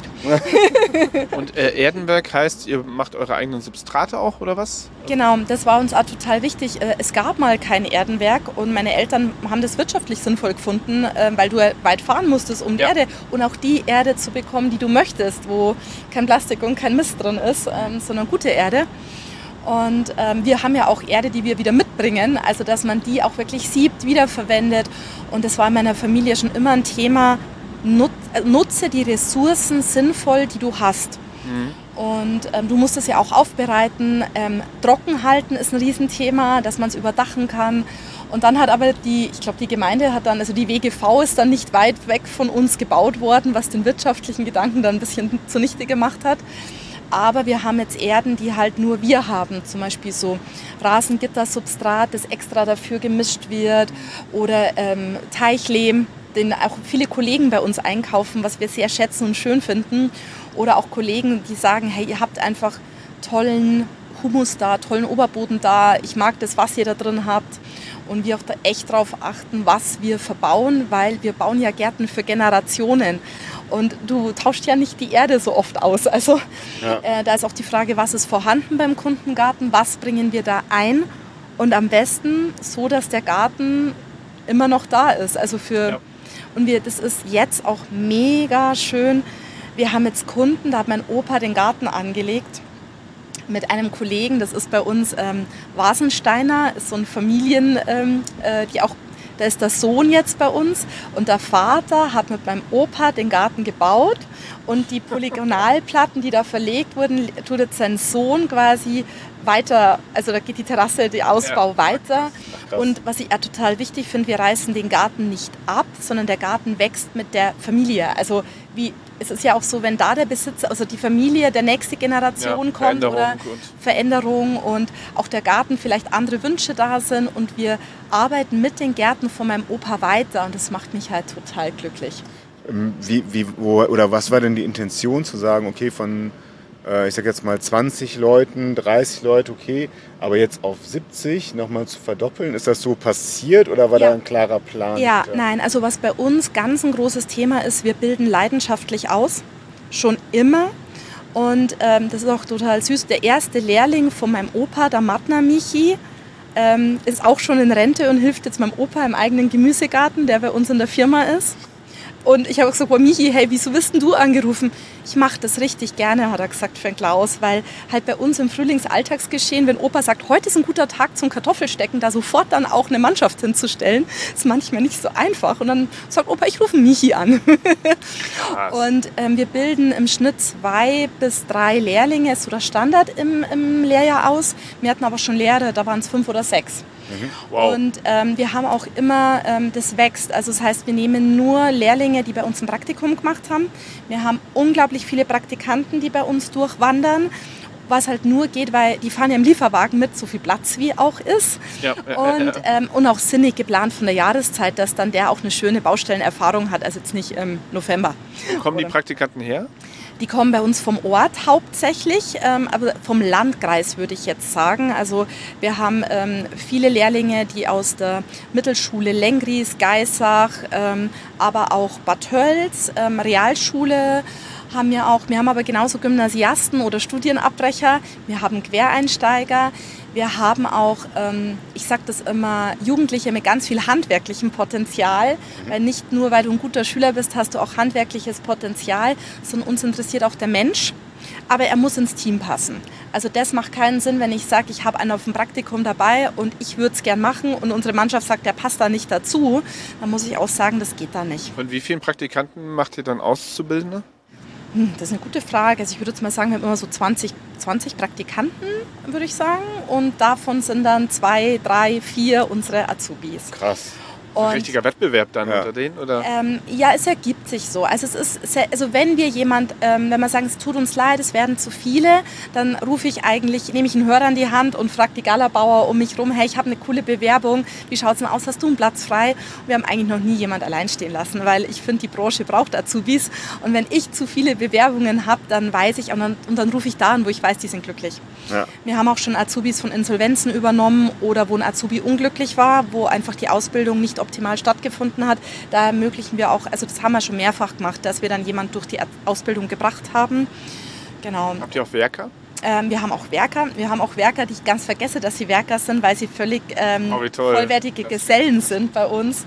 Und äh, Erdenwerk heißt, ihr macht eure eigenen Substrate auch, oder was? Genau, das war uns auch total wichtig. Es gab mal kein Erdenwerk und meine Eltern haben das wirtschaftlich sinnvoll gefunden, weil du weit fahren musstest, um ja. Erde und auch die Erde zu bekommen, die du möchtest, wo kein Plastik und kein Mist drin ist, sondern gute Erde. Und ähm, wir haben ja auch Erde, die wir wieder mitbringen, also dass man die auch wirklich siebt, wiederverwendet. Und das war in meiner Familie schon immer ein Thema, nut, nutze die Ressourcen sinnvoll, die du hast. Mhm. Und ähm, du musst es ja auch aufbereiten. Ähm, trocken halten ist ein Riesenthema, dass man es überdachen kann. Und dann hat aber die, ich glaube die Gemeinde hat dann, also die W G V ist dann nicht weit weg von uns gebaut worden, was den wirtschaftlichen Gedanken dann ein bisschen zunichte gemacht hat. Aber wir haben jetzt Erden, die halt nur wir haben, zum Beispiel so Rasengittersubstrat, das extra dafür gemischt wird oder ähm, Teichlehm, den auch viele Kollegen bei uns einkaufen, was wir sehr schätzen und schön finden. Oder auch Kollegen, die sagen, hey, ihr habt einfach tollen Humus da, tollen Oberboden da, ich mag das, was ihr da drin habt. Und wir auch da echt drauf achten, was wir verbauen, weil wir bauen ja Gärten für Generationen. Und du tauscht ja nicht die Erde so oft aus. Also ja. äh, da ist auch die Frage, was ist vorhanden beim Kundengarten, was bringen wir da ein? Und am besten so, dass der Garten immer noch da ist. Also für ja. Und wir, das ist jetzt auch mega schön. Wir haben jetzt Kunden, da hat mein Opa den Garten angelegt mit einem Kollegen, das ist bei uns ähm, Wasensteiner, ist so ein Familien, ähm, äh, die auch, da ist der Sohn jetzt bei uns und der Vater hat mit meinem Opa den Garten gebaut und die Polygonalplatten, die da verlegt wurden, tut jetzt sein Sohn quasi weiter, also da geht die Terrasse, der Ausbau ja. weiter. Ach, und was ich ja total wichtig finde, wir reißen den Garten nicht ab, sondern der Garten wächst mit der Familie. Also wie es ist ja auch so, wenn da der Besitzer, also die Familie der nächste Generation ja, kommt oder und Veränderung und auch der Garten vielleicht andere Wünsche da sind und wir arbeiten mit den Gärten von meinem Opa weiter und das macht mich halt total glücklich. Wie, wie, wo, oder was war denn die Intention zu sagen, okay, von ich sag jetzt mal zwanzig Leuten, dreißig Leute, okay, aber jetzt auf siebzig nochmal zu verdoppeln, ist das so passiert oder war ja. da ein klarer Plan? Ja, hinter? Nein, also was bei uns ganz ein großes Thema ist, wir bilden leidenschaftlich aus, schon immer und ähm, das ist auch total süß, der erste Lehrling von meinem Opa, der Matner Michi, ähm, ist auch schon in Rente und hilft jetzt meinem Opa im eigenen Gemüsegarten, der bei uns in der Firma ist. Und ich habe gesagt, oh Michi, hey, wieso bist denn du angerufen? Ich mache das richtig gerne, hat er gesagt, für den Klaus, weil halt bei uns im Frühlingsalltagsgeschehen, wenn Opa sagt, heute ist ein guter Tag zum Kartoffelstecken, da sofort dann auch eine Mannschaft hinzustellen, ist manchmal nicht so einfach. Und dann sagt Opa, ich rufe Michi an. Und ähm, wir bilden im Schnitt zwei bis drei Lehrlinge, ist so der Standard im, im Lehrjahr aus. Wir hatten aber schon Lehrer, da waren es fünf oder sechs. Mhm. Wow. Und ähm, wir haben auch immer, ähm, das wächst, also das heißt, wir nehmen nur Lehrlinge, die bei uns ein Praktikum gemacht haben. Wir haben unglaublich viele Praktikanten, die bei uns durchwandern was halt nur geht, weil die fahren ja im Lieferwagen mit, so viel Platz wie auch ist. Ja, ja, und, ja. Ähm, und auch sinnig geplant von der Jahreszeit, dass dann der auch eine schöne Baustellenerfahrung hat, also jetzt nicht im November. Wo kommen Oder? die Praktikanten her? Die kommen bei uns vom Ort hauptsächlich, ähm, aber vom Landkreis würde ich jetzt sagen. Also wir haben ähm, viele Lehrlinge, die aus der Mittelschule Lengries, Geisach, ähm, aber auch Bad Tölz, ähm, Realschule haben wir auch. Wir haben aber genauso Gymnasiasten oder Studienabbrecher. Wir haben Quereinsteiger. Wir haben auch, ähm, ich sage das immer, Jugendliche mit ganz viel handwerklichem Potenzial. Mhm. Weil nicht nur, weil du ein guter Schüler bist, hast du auch handwerkliches Potenzial, sondern uns interessiert auch der Mensch. Aber er muss ins Team passen. Also das macht keinen Sinn, wenn ich sage, ich habe einen auf dem Praktikum dabei und ich würde es gern machen und unsere Mannschaft sagt, der passt da nicht dazu. Dann muss ich auch sagen, das geht da nicht. Von wie vielen Praktikanten macht ihr dann Auszubildende? Das ist eine gute Frage. Also ich würde jetzt mal sagen, wir haben immer so zwanzig, zwanzig Praktikanten, würde ich sagen. Und davon sind dann zwei, drei, vier unsere Azubis. Krass. Ein richtiger Wettbewerb dann ja. unter denen? Oder? Ähm, ja, es ergibt sich so. Also, es ist sehr, also wenn wir jemand, ähm, wenn wir sagen, es tut uns leid, es werden zu viele, dann rufe ich eigentlich, nehme ich einen Hörer in die Hand und frage die Galabauer um mich rum, hey, ich habe eine coole Bewerbung, wie schaut es denn aus, hast du einen Platz frei? Und wir haben eigentlich noch nie jemand allein stehen lassen, weil ich finde, die Branche braucht Azubis und wenn ich zu viele Bewerbungen habe, dann weiß ich, und dann, und dann rufe ich da an, wo ich weiß, die sind glücklich. Ja. Wir haben auch schon Azubis von Insolvenzen übernommen oder wo ein Azubi unglücklich war, wo einfach die Ausbildung nicht optimal stattgefunden hat. Da ermöglichen wir auch, also das haben wir schon mehrfach gemacht, dass wir dann jemanden durch die Ausbildung gebracht haben. Genau. Habt ihr auch Werker? Ähm, wir haben auch Werker. Wir haben auch Werker, die ich ganz vergesse, dass sie Werker sind, weil sie völlig ähm, oh, vollwertige Gesellen sind bei uns.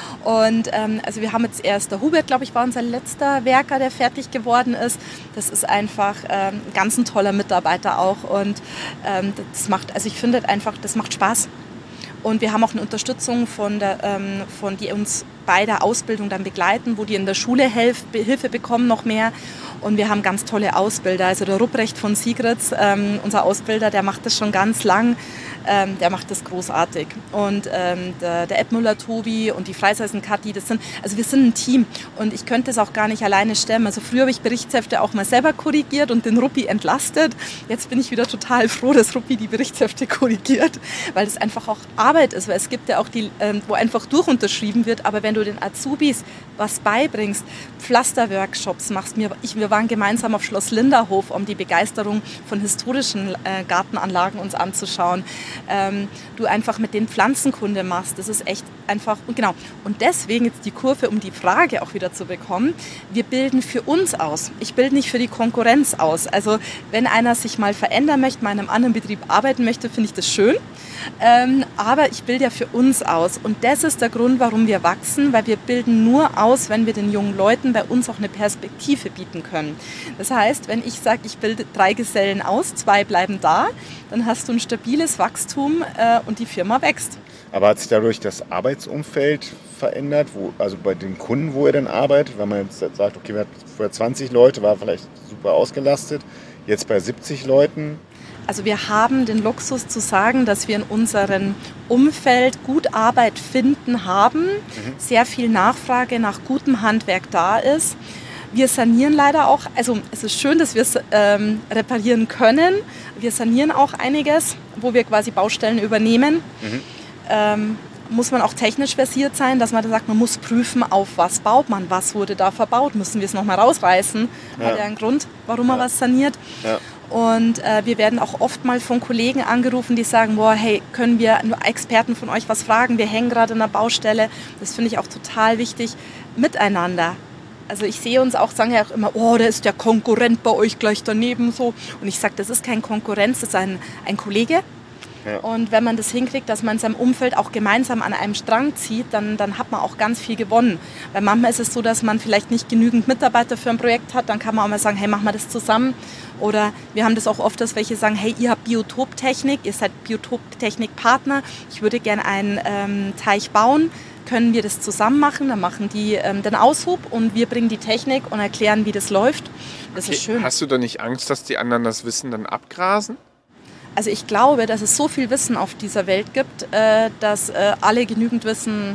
Und ähm, also wir haben jetzt erst, der Hubert, glaube ich, war unser letzter Werker, der fertig geworden ist. Das ist einfach ähm, ein ganz ein toller Mitarbeiter auch. Und ähm, das macht, also ich finde einfach, das macht Spaß. Und wir haben auch eine Unterstützung von der, ähm, von die uns bei der Ausbildung dann begleiten, wo die in der Schule Hilf, Hilfe bekommen noch mehr. Und wir haben ganz tolle Ausbilder. Also der Rupprecht von Sigritz, ähm, unser Ausbilder, der macht das schon ganz lang. Ähm, der macht das großartig. Und ähm, der, der Ed Müller-Tobi und die Freiseisen Kathi, das sind, also wir sind ein Team. Und ich könnte das auch gar nicht alleine stemmen. Also früher habe ich Berichtshefte auch mal selber korrigiert und den Ruppi entlastet. Jetzt bin ich wieder total froh, dass Ruppi die Berichtshefte korrigiert, weil das einfach auch Arbeit ist. Weil es gibt ja auch die, ähm, wo einfach durchunterschrieben wird. Aber wenn du den Azubis was beibringst, Pflasterworkshops machst, wir, ich, wir waren gemeinsam auf Schloss Linderhof, um die Begeisterung von historischen äh, Gartenanlagen uns anzuschauen. Ähm, du einfach mit den Pflanzenkunde machst. Das ist echt einfach, und genau. Und deswegen jetzt die Kurve, um die Frage auch wieder zu bekommen. Wir bilden für uns aus. Ich bilde nicht für die Konkurrenz aus. Also wenn einer sich mal verändern möchte, mal in einem anderen Betrieb arbeiten möchte, finde ich das schön. Ähm, aber ich bilde ja für uns aus. Und das ist der Grund, warum wir wachsen, weil wir bilden nur aus, wenn wir den jungen Leuten bei uns auch eine Perspektive bieten können. Das heißt, wenn ich sage, ich bilde drei Gesellen aus, zwei bleiben da, dann hast du ein stabiles Wachstum äh, und die Firma wächst. Aber hat sich dadurch das Arbeitsumfeld verändert, wo, also bei den Kunden, wo ihr dann arbeitet? Wenn man jetzt sagt, okay, wir hatten vorher zwanzig Leute, war vielleicht super ausgelastet, jetzt bei siebzig Leuten. Also wir haben den Luxus zu sagen, dass wir in unserem Umfeld gut Arbeit finden haben, mhm. sehr viel Nachfrage nach gutem Handwerk da ist. Wir sanieren leider auch, also es ist schön, dass wir es ähm, reparieren können. Wir sanieren auch einiges, wo wir quasi Baustellen übernehmen. Mhm. Ähm, muss man auch technisch versiert sein, dass man da sagt, man muss prüfen, auf was baut man, was wurde da verbaut, müssen wir es nochmal rausreißen. Ja. Hat ja einen Grund, warum man ja. was saniert. Ja. Und äh, wir werden auch oft mal von Kollegen angerufen, die sagen, boah, hey, können wir nur Experten von euch was fragen? Wir hängen gerade in der Baustelle. Das finde ich auch total wichtig, miteinander. Also ich sehe uns auch, sagen ja auch immer, oh, da ist der Konkurrent bei euch gleich daneben. So. Und ich sage, das ist kein Konkurrenz, das ist ein, ein Kollege. Ja. Und wenn man das hinkriegt, dass man in seinem Umfeld auch gemeinsam an einem Strang zieht, dann, dann hat man auch ganz viel gewonnen. Weil manchmal ist es so, dass man vielleicht nicht genügend Mitarbeiter für ein Projekt hat, dann kann man auch mal sagen, hey, machen wir das zusammen. Oder wir haben das auch oft, dass welche sagen, hey, ihr habt Biotoptechnik, ihr seid Biotoptechnikpartner, ich würde gerne einen ähm, Teich bauen, können wir das zusammen machen? Dann machen die ähm, den Aushub und wir bringen die Technik und erklären, wie das läuft. Das okay. ist schön. Hast du da nicht Angst, dass die anderen das Wissen dann abgrasen? Also ich glaube, dass es so viel Wissen auf dieser Welt gibt, äh, dass äh, alle genügend Wissen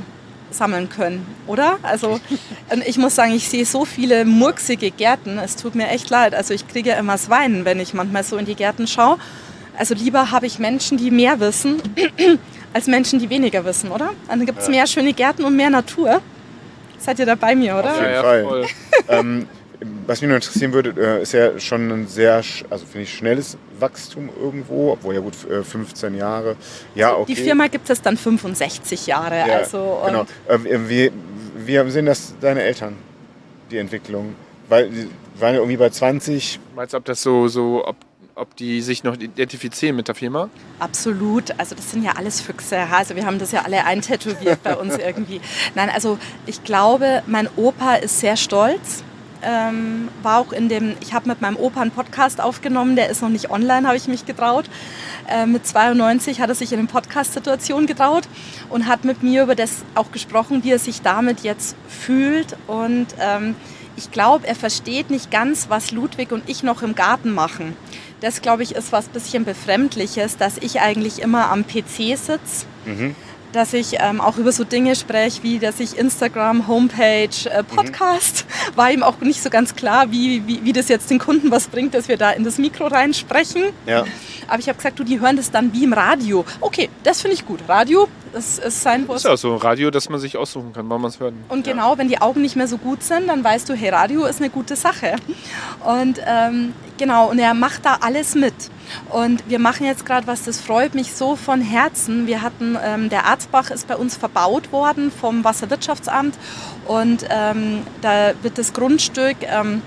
sammeln können, oder? Also ich muss sagen, ich sehe so viele murksige Gärten, es tut mir echt leid. Also ich kriege ja immer das Weinen, wenn ich manchmal so in die Gärten schaue. Also lieber habe ich Menschen, die mehr wissen, als Menschen, die weniger wissen, oder? Dann gibt es ja. mehr schöne Gärten und mehr Natur. Seid ihr da bei mir, oder? Auf jeden ja, Fall. ähm, was mich nur interessieren würde, ist ja schon ein sehr, also finde ich, schnelles Wachstum irgendwo, obwohl ja gut, fünfzehn Jahre. Ja, okay. Die Firma gibt es dann fünfundsechzig Jahre. Ja, also, genau. Ähm, wie, wie sehen das deine Eltern, die Entwicklung? Weil die waren ja irgendwie bei zwanzig. Meinst du, ob das so, so ob, ob die sich noch identifizieren mit der Firma? Absolut. Also das sind ja alles Füchse. Also wir haben das ja alle eintätowiert bei uns irgendwie. Nein, also ich glaube, mein Opa ist sehr stolz. Ähm, war auch in dem, ich habe mit meinem Opa einen Podcast aufgenommen, der ist noch nicht online, habe ich mich getraut. Äh, mit zweiundneunzig hat er sich in eine Podcast-Situation getraut und hat mit mir über das auch gesprochen, wie er sich damit jetzt fühlt. Und ähm, ich glaube, er versteht nicht ganz, was Ludwig und ich noch im Garten machen. Das, glaube ich, ist was bisschen Befremdliches, dass ich eigentlich immer am P C sitze. Mhm. Dass ich ähm, auch über so Dinge spreche, wie dass ich Instagram, Homepage, äh, Podcast, mhm. war ihm auch nicht so ganz klar, wie, wie, wie das jetzt den Kunden was bringt, dass wir da in das Mikro reinsprechen. Ja. Aber ich habe gesagt, du, die hören das dann wie im Radio. Okay, das finde ich gut. Radio, das ist sein Wort. Ist ja so ein Radio, dass man sich aussuchen kann, wann man es hört. Und genau, ja. wenn die Augen nicht mehr so gut sind, dann weißt du, hey, Radio ist eine gute Sache. Und ähm, genau, und er macht da alles mit. Und wir machen jetzt gerade was, das freut mich so von Herzen. Wir hatten, ähm, der Arzbach ist bei uns verbaut worden vom Wasserwirtschaftsamt und ähm, da wird das Grundstück ähm,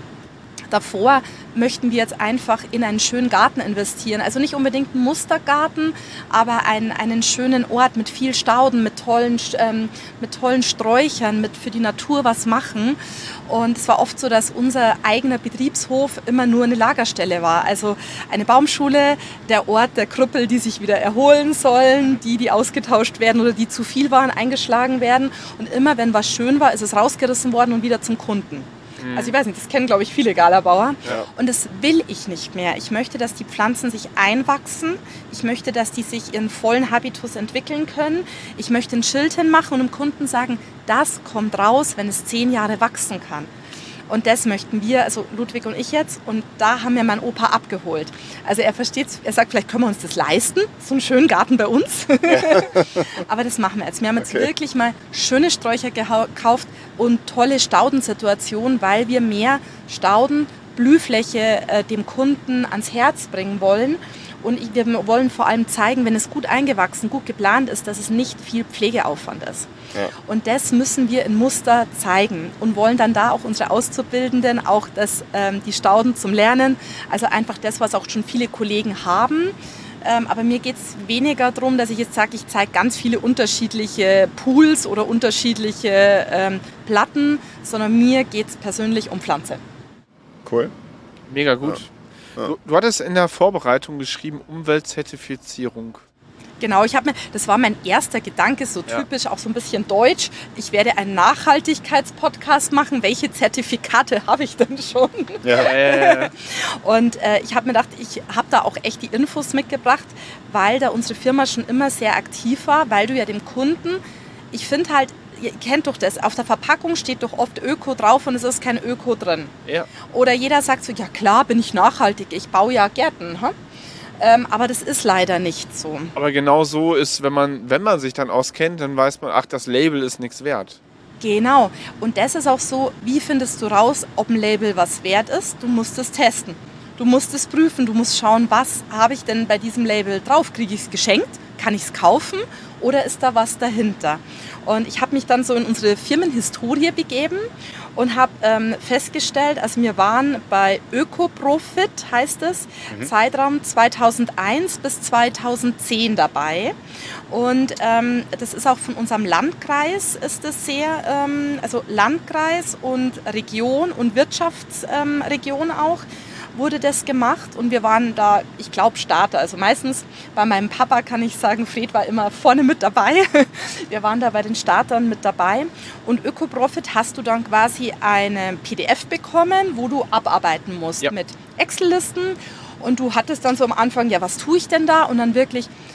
davor möchten wir jetzt einfach in einen schönen Garten investieren. Also nicht unbedingt einen Mustergarten, aber einen, einen schönen Ort mit viel Stauden, mit tollen, ähm, mit tollen Sträuchern, mit für die Natur was machen. Und es war oft so, dass unser eigener Betriebshof immer nur eine Lagerstelle war. Also eine Baumschule, der Ort der Krüppel, die sich wieder erholen sollen, die, die ausgetauscht werden oder die zu viel waren, eingeschlagen werden. Und immer, wenn was schön war, ist es rausgerissen worden und wieder zum Kunden. Also ich weiß nicht, das kennen, glaube ich, viele Galabauer. Ja. Und das will ich nicht mehr. Ich möchte, dass die Pflanzen sich einwachsen. Ich möchte, dass die sich ihren vollen Habitus entwickeln können. Ich möchte ein Schild hinmachen und dem Kunden sagen, das kommt raus, wenn es zehn Jahre wachsen kann. Und das möchten wir, also Ludwig und ich jetzt, und da haben wir meinen Opa abgeholt. Also er versteht, er sagt, vielleicht können wir uns das leisten, so einen schönen Garten bei uns. Ja. Aber das machen wir jetzt. Wir haben jetzt okay. wirklich mal schöne Sträucher gekauft und tolle Staudensituationen, weil wir mehr Stauden, Blühfläche äh, dem Kunden ans Herz bringen wollen. Und wir wollen vor allem zeigen, wenn es gut eingewachsen, gut geplant ist, dass es nicht viel Pflegeaufwand ist. Ja. Und das müssen wir in Muster zeigen und wollen dann da auch unsere Auszubildenden, auch das, ähm, die Stauden zum Lernen, also einfach das, was auch schon viele Kollegen haben. Ähm, aber mir geht es weniger darum, dass ich jetzt sage, ich zeige ganz viele unterschiedliche Pools oder unterschiedliche ähm, Platten, sondern mir geht es persönlich um Pflanze. Cool. Mega gut. Ja. Ja. Du, du hattest in der Vorbereitung geschrieben, Umweltzertifizierung. Genau, ich habe mir, das war mein erster Gedanke, so typisch, ja. auch so ein bisschen deutsch. Ich werde einen Nachhaltigkeitspodcast machen. Welche Zertifikate habe ich denn schon? Ja. äh. Und äh, ich habe mir gedacht, ich habe da auch echt die Infos mitgebracht, weil da unsere Firma schon immer sehr aktiv war, weil du ja dem Kunden, ich finde halt, ihr kennt doch das, auf der Verpackung steht doch oft Öko drauf und es ist kein Öko drin. Ja. Oder jeder sagt so, ja klar, bin ich nachhaltig, ich baue ja Gärten. Hm? Ähm, aber das ist leider nicht so. Aber genau so ist, wenn man, wenn man sich dann auskennt, dann weiß man, ach, das Label ist nichts wert. Genau. Und das ist auch so, wie findest du raus, ob ein Label was wert ist? Du musst es testen. Du musst es prüfen. Du musst schauen, was habe ich denn bei diesem Label drauf? Kriege ich es geschenkt? Kann ich es kaufen? Oder ist da was dahinter? Und ich habe mich dann so in unsere Firmenhistorie begeben und habe ähm, festgestellt, also wir waren bei Ökoprofit, heißt es, mhm. Zeitraum zweitausendeins bis zweitausendzehn dabei. Und ähm, das ist auch von unserem Landkreis, ist das sehr, ähm, also Landkreis und Region und Wirtschaftsregion ähm, auch, wurde das gemacht und wir waren da, ich glaube, Starter. Also meistens bei meinem Papa kann ich sagen, Fred war immer vorne mit dabei. Wir waren da bei den Startern mit dabei. Und Ökoprofit hast du dann quasi eine P D F bekommen, wo du abarbeiten musst ja. mit Excel-Listen. Und du hattest dann so am Anfang, ja, was tue ich denn da? Und dann wirklich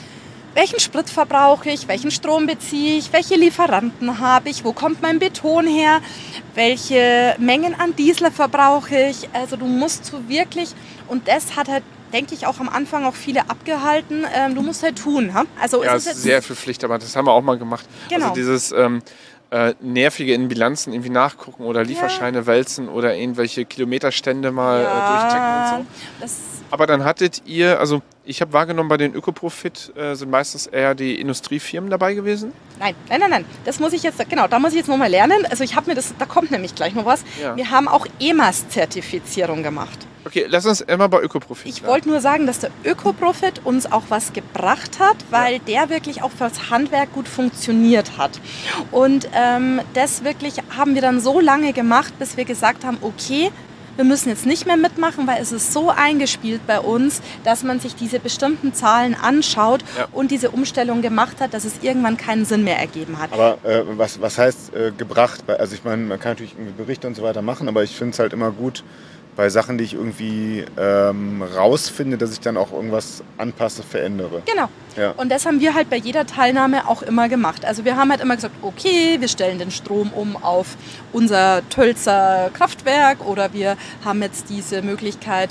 welchen Sprit verbrauche ich, welchen Strom beziehe ich, welche Lieferanten habe ich, wo kommt mein Beton her, welche Mengen an Diesel verbrauche ich. Also du musst so wirklich, und das hat halt, denke ich, auch am Anfang auch viele abgehalten, ähm, du musst halt tun. Ha? Also ja, es ist ist jetzt sehr viel Pflicht, aber das haben wir auch mal gemacht. Genau. Also dieses ähm, äh, nervige in Bilanzen irgendwie nachgucken oder Lieferscheine ja. wälzen oder irgendwelche Kilometerstände mal ja, äh, durchchecken und so. Das Aber dann hattet ihr, also ich habe wahrgenommen, bei den Ökoprofit äh, sind meistens eher die Industriefirmen dabei gewesen? Nein, nein, nein, nein. Das muss ich jetzt, genau, da muss ich jetzt nochmal lernen. Also ich habe mir das, da kommt nämlich gleich noch was. Ja. Wir haben auch E M A S-Zertifizierung gemacht. Okay, lass uns immer bei Ökoprofit. Ich wollte nur sagen, dass der Ökoprofit uns auch was gebracht hat, weil ja. der wirklich auch fürs Handwerk gut funktioniert hat. Und ähm, das wirklich haben wir dann so lange gemacht, bis wir gesagt haben, okay, wir müssen jetzt nicht mehr mitmachen, weil es ist so eingespielt bei uns, dass man sich diese bestimmten Zahlen anschaut ja. und diese Umstellung gemacht hat, dass es irgendwann keinen Sinn mehr ergeben hat. Aber äh, was, was heißt äh, gebracht? Also ich meine, man kann natürlich irgendwie Berichte und so weiter machen, aber ich finde es halt immer gut, bei Sachen, die ich irgendwie ähm, rausfinde, dass ich dann auch irgendwas anpasse, verändere. Genau. Ja. Und das haben wir halt bei jeder Teilnahme auch immer gemacht. Also wir haben halt immer gesagt, okay, wir stellen den Strom um auf unser Tölzer Kraftwerk oder wir haben jetzt diese Möglichkeit,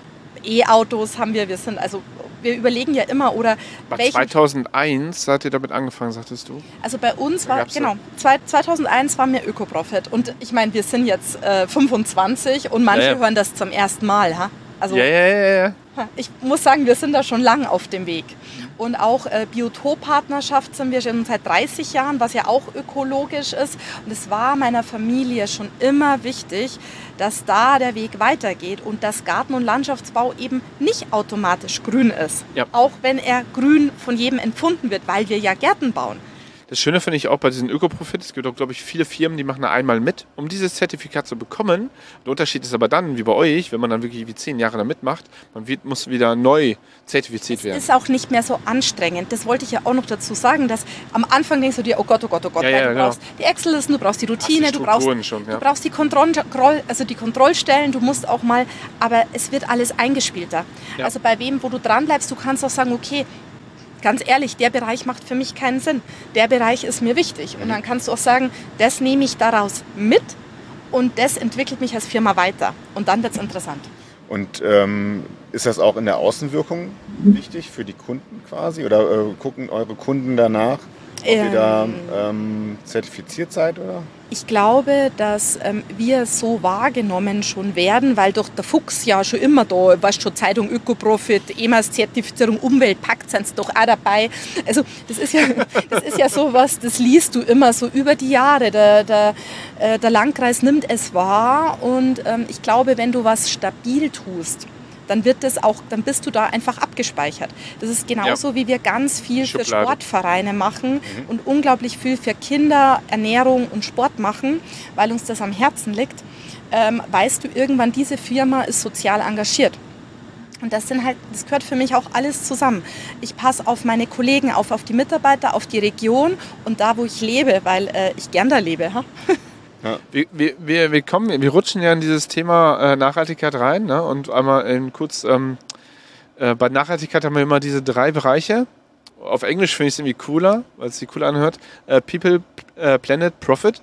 E-Autos haben wir, wir sind also wir überlegen ja immer, oder welchen... zweitausendeins seid ihr damit angefangen, sagtest du? Also bei uns war, genau, zweitausendeins waren wir Ökoprofit. Und ich meine, wir sind jetzt äh, fünfundzwanzig und manche ja, ja. hören das zum ersten Mal. Ha? Also, ja, ja, ja, ja. Ich muss sagen, wir sind da schon lang auf dem Weg. Und auch äh, Biotoppartnerschaft sind wir schon seit dreißig Jahren, was ja auch ökologisch ist. Und es war meiner Familie schon immer wichtig, dass da der Weg weitergeht und dass Garten- und Landschaftsbau eben nicht automatisch grün ist. Ja. Auch wenn er grün von jedem empfunden wird, weil wir ja Gärten bauen. Das Schöne finde ich auch bei diesen Ökoprofit, es gibt auch, glaube ich, viele Firmen, die machen da einmal mit, um dieses Zertifikat zu bekommen. Der Unterschied ist aber dann, wie bei euch, wenn man dann wirklich wie zehn Jahre da mitmacht, man wird, muss wieder neu zertifiziert werden. Es ist auch nicht mehr so anstrengend. Das wollte ich ja auch noch dazu sagen, dass am Anfang denkst du dir, oh Gott, oh Gott, oh Gott, ja, ja, du genau. brauchst die Excel-Listen, du brauchst die Routine, die du brauchst, schon, ja. du brauchst die, Kontroll, also die Kontrollstellen, du musst auch mal, aber es wird alles eingespielter. Ja. Also bei wem, wo du dran bleibst, du kannst auch sagen, okay, ganz ehrlich, der Bereich macht für mich keinen Sinn. Der Bereich ist mir wichtig. Und dann kannst du auch sagen, das nehme ich daraus mit und das entwickelt mich als Firma weiter. Und dann wird es interessant. Und ähm, ist das auch in der Außenwirkung wichtig für die Kunden quasi? Oder äh, gucken eure Kunden danach, ob ähm, ihr da ähm, zertifiziert seid? Oder? Ich glaube, dass ähm, wir so wahrgenommen schon werden, weil doch der Fuchs ja schon immer da, weißt schon, Zeitung Ökoprofit, E M A S-Zertifizierung, Umweltpakt sind doch auch dabei. Also das ist ja, das ist ja sowas, das liest du immer so über die Jahre. Der, der, äh, der Landkreis nimmt es wahr und ähm, ich glaube, wenn du was stabil tust, dann wird das auch, dann bist du da einfach abgespeichert. Das ist genauso, ja. wie wir ganz viel für Sportvereine machen mhm. und unglaublich viel für Kinder, Ernährung und Sport machen, weil uns das am Herzen liegt. Ähm, weißt du, irgendwann diese Firma ist sozial engagiert. Und das sind halt, das gehört für mich auch alles zusammen. Ich passe auf meine Kollegen auf, auf die Mitarbeiter, auf die Region und da, wo ich lebe, weil äh, ich gern da lebe. Ha? Ja. Wir, wir, wir, kommen, wir rutschen ja in dieses Thema äh, Nachhaltigkeit rein, ne? Und einmal in kurz, ähm, äh, bei Nachhaltigkeit haben wir immer diese drei Bereiche. Auf Englisch finde ich es irgendwie cooler, weil es sich cool anhört. Äh, People, äh, Planet, Profit.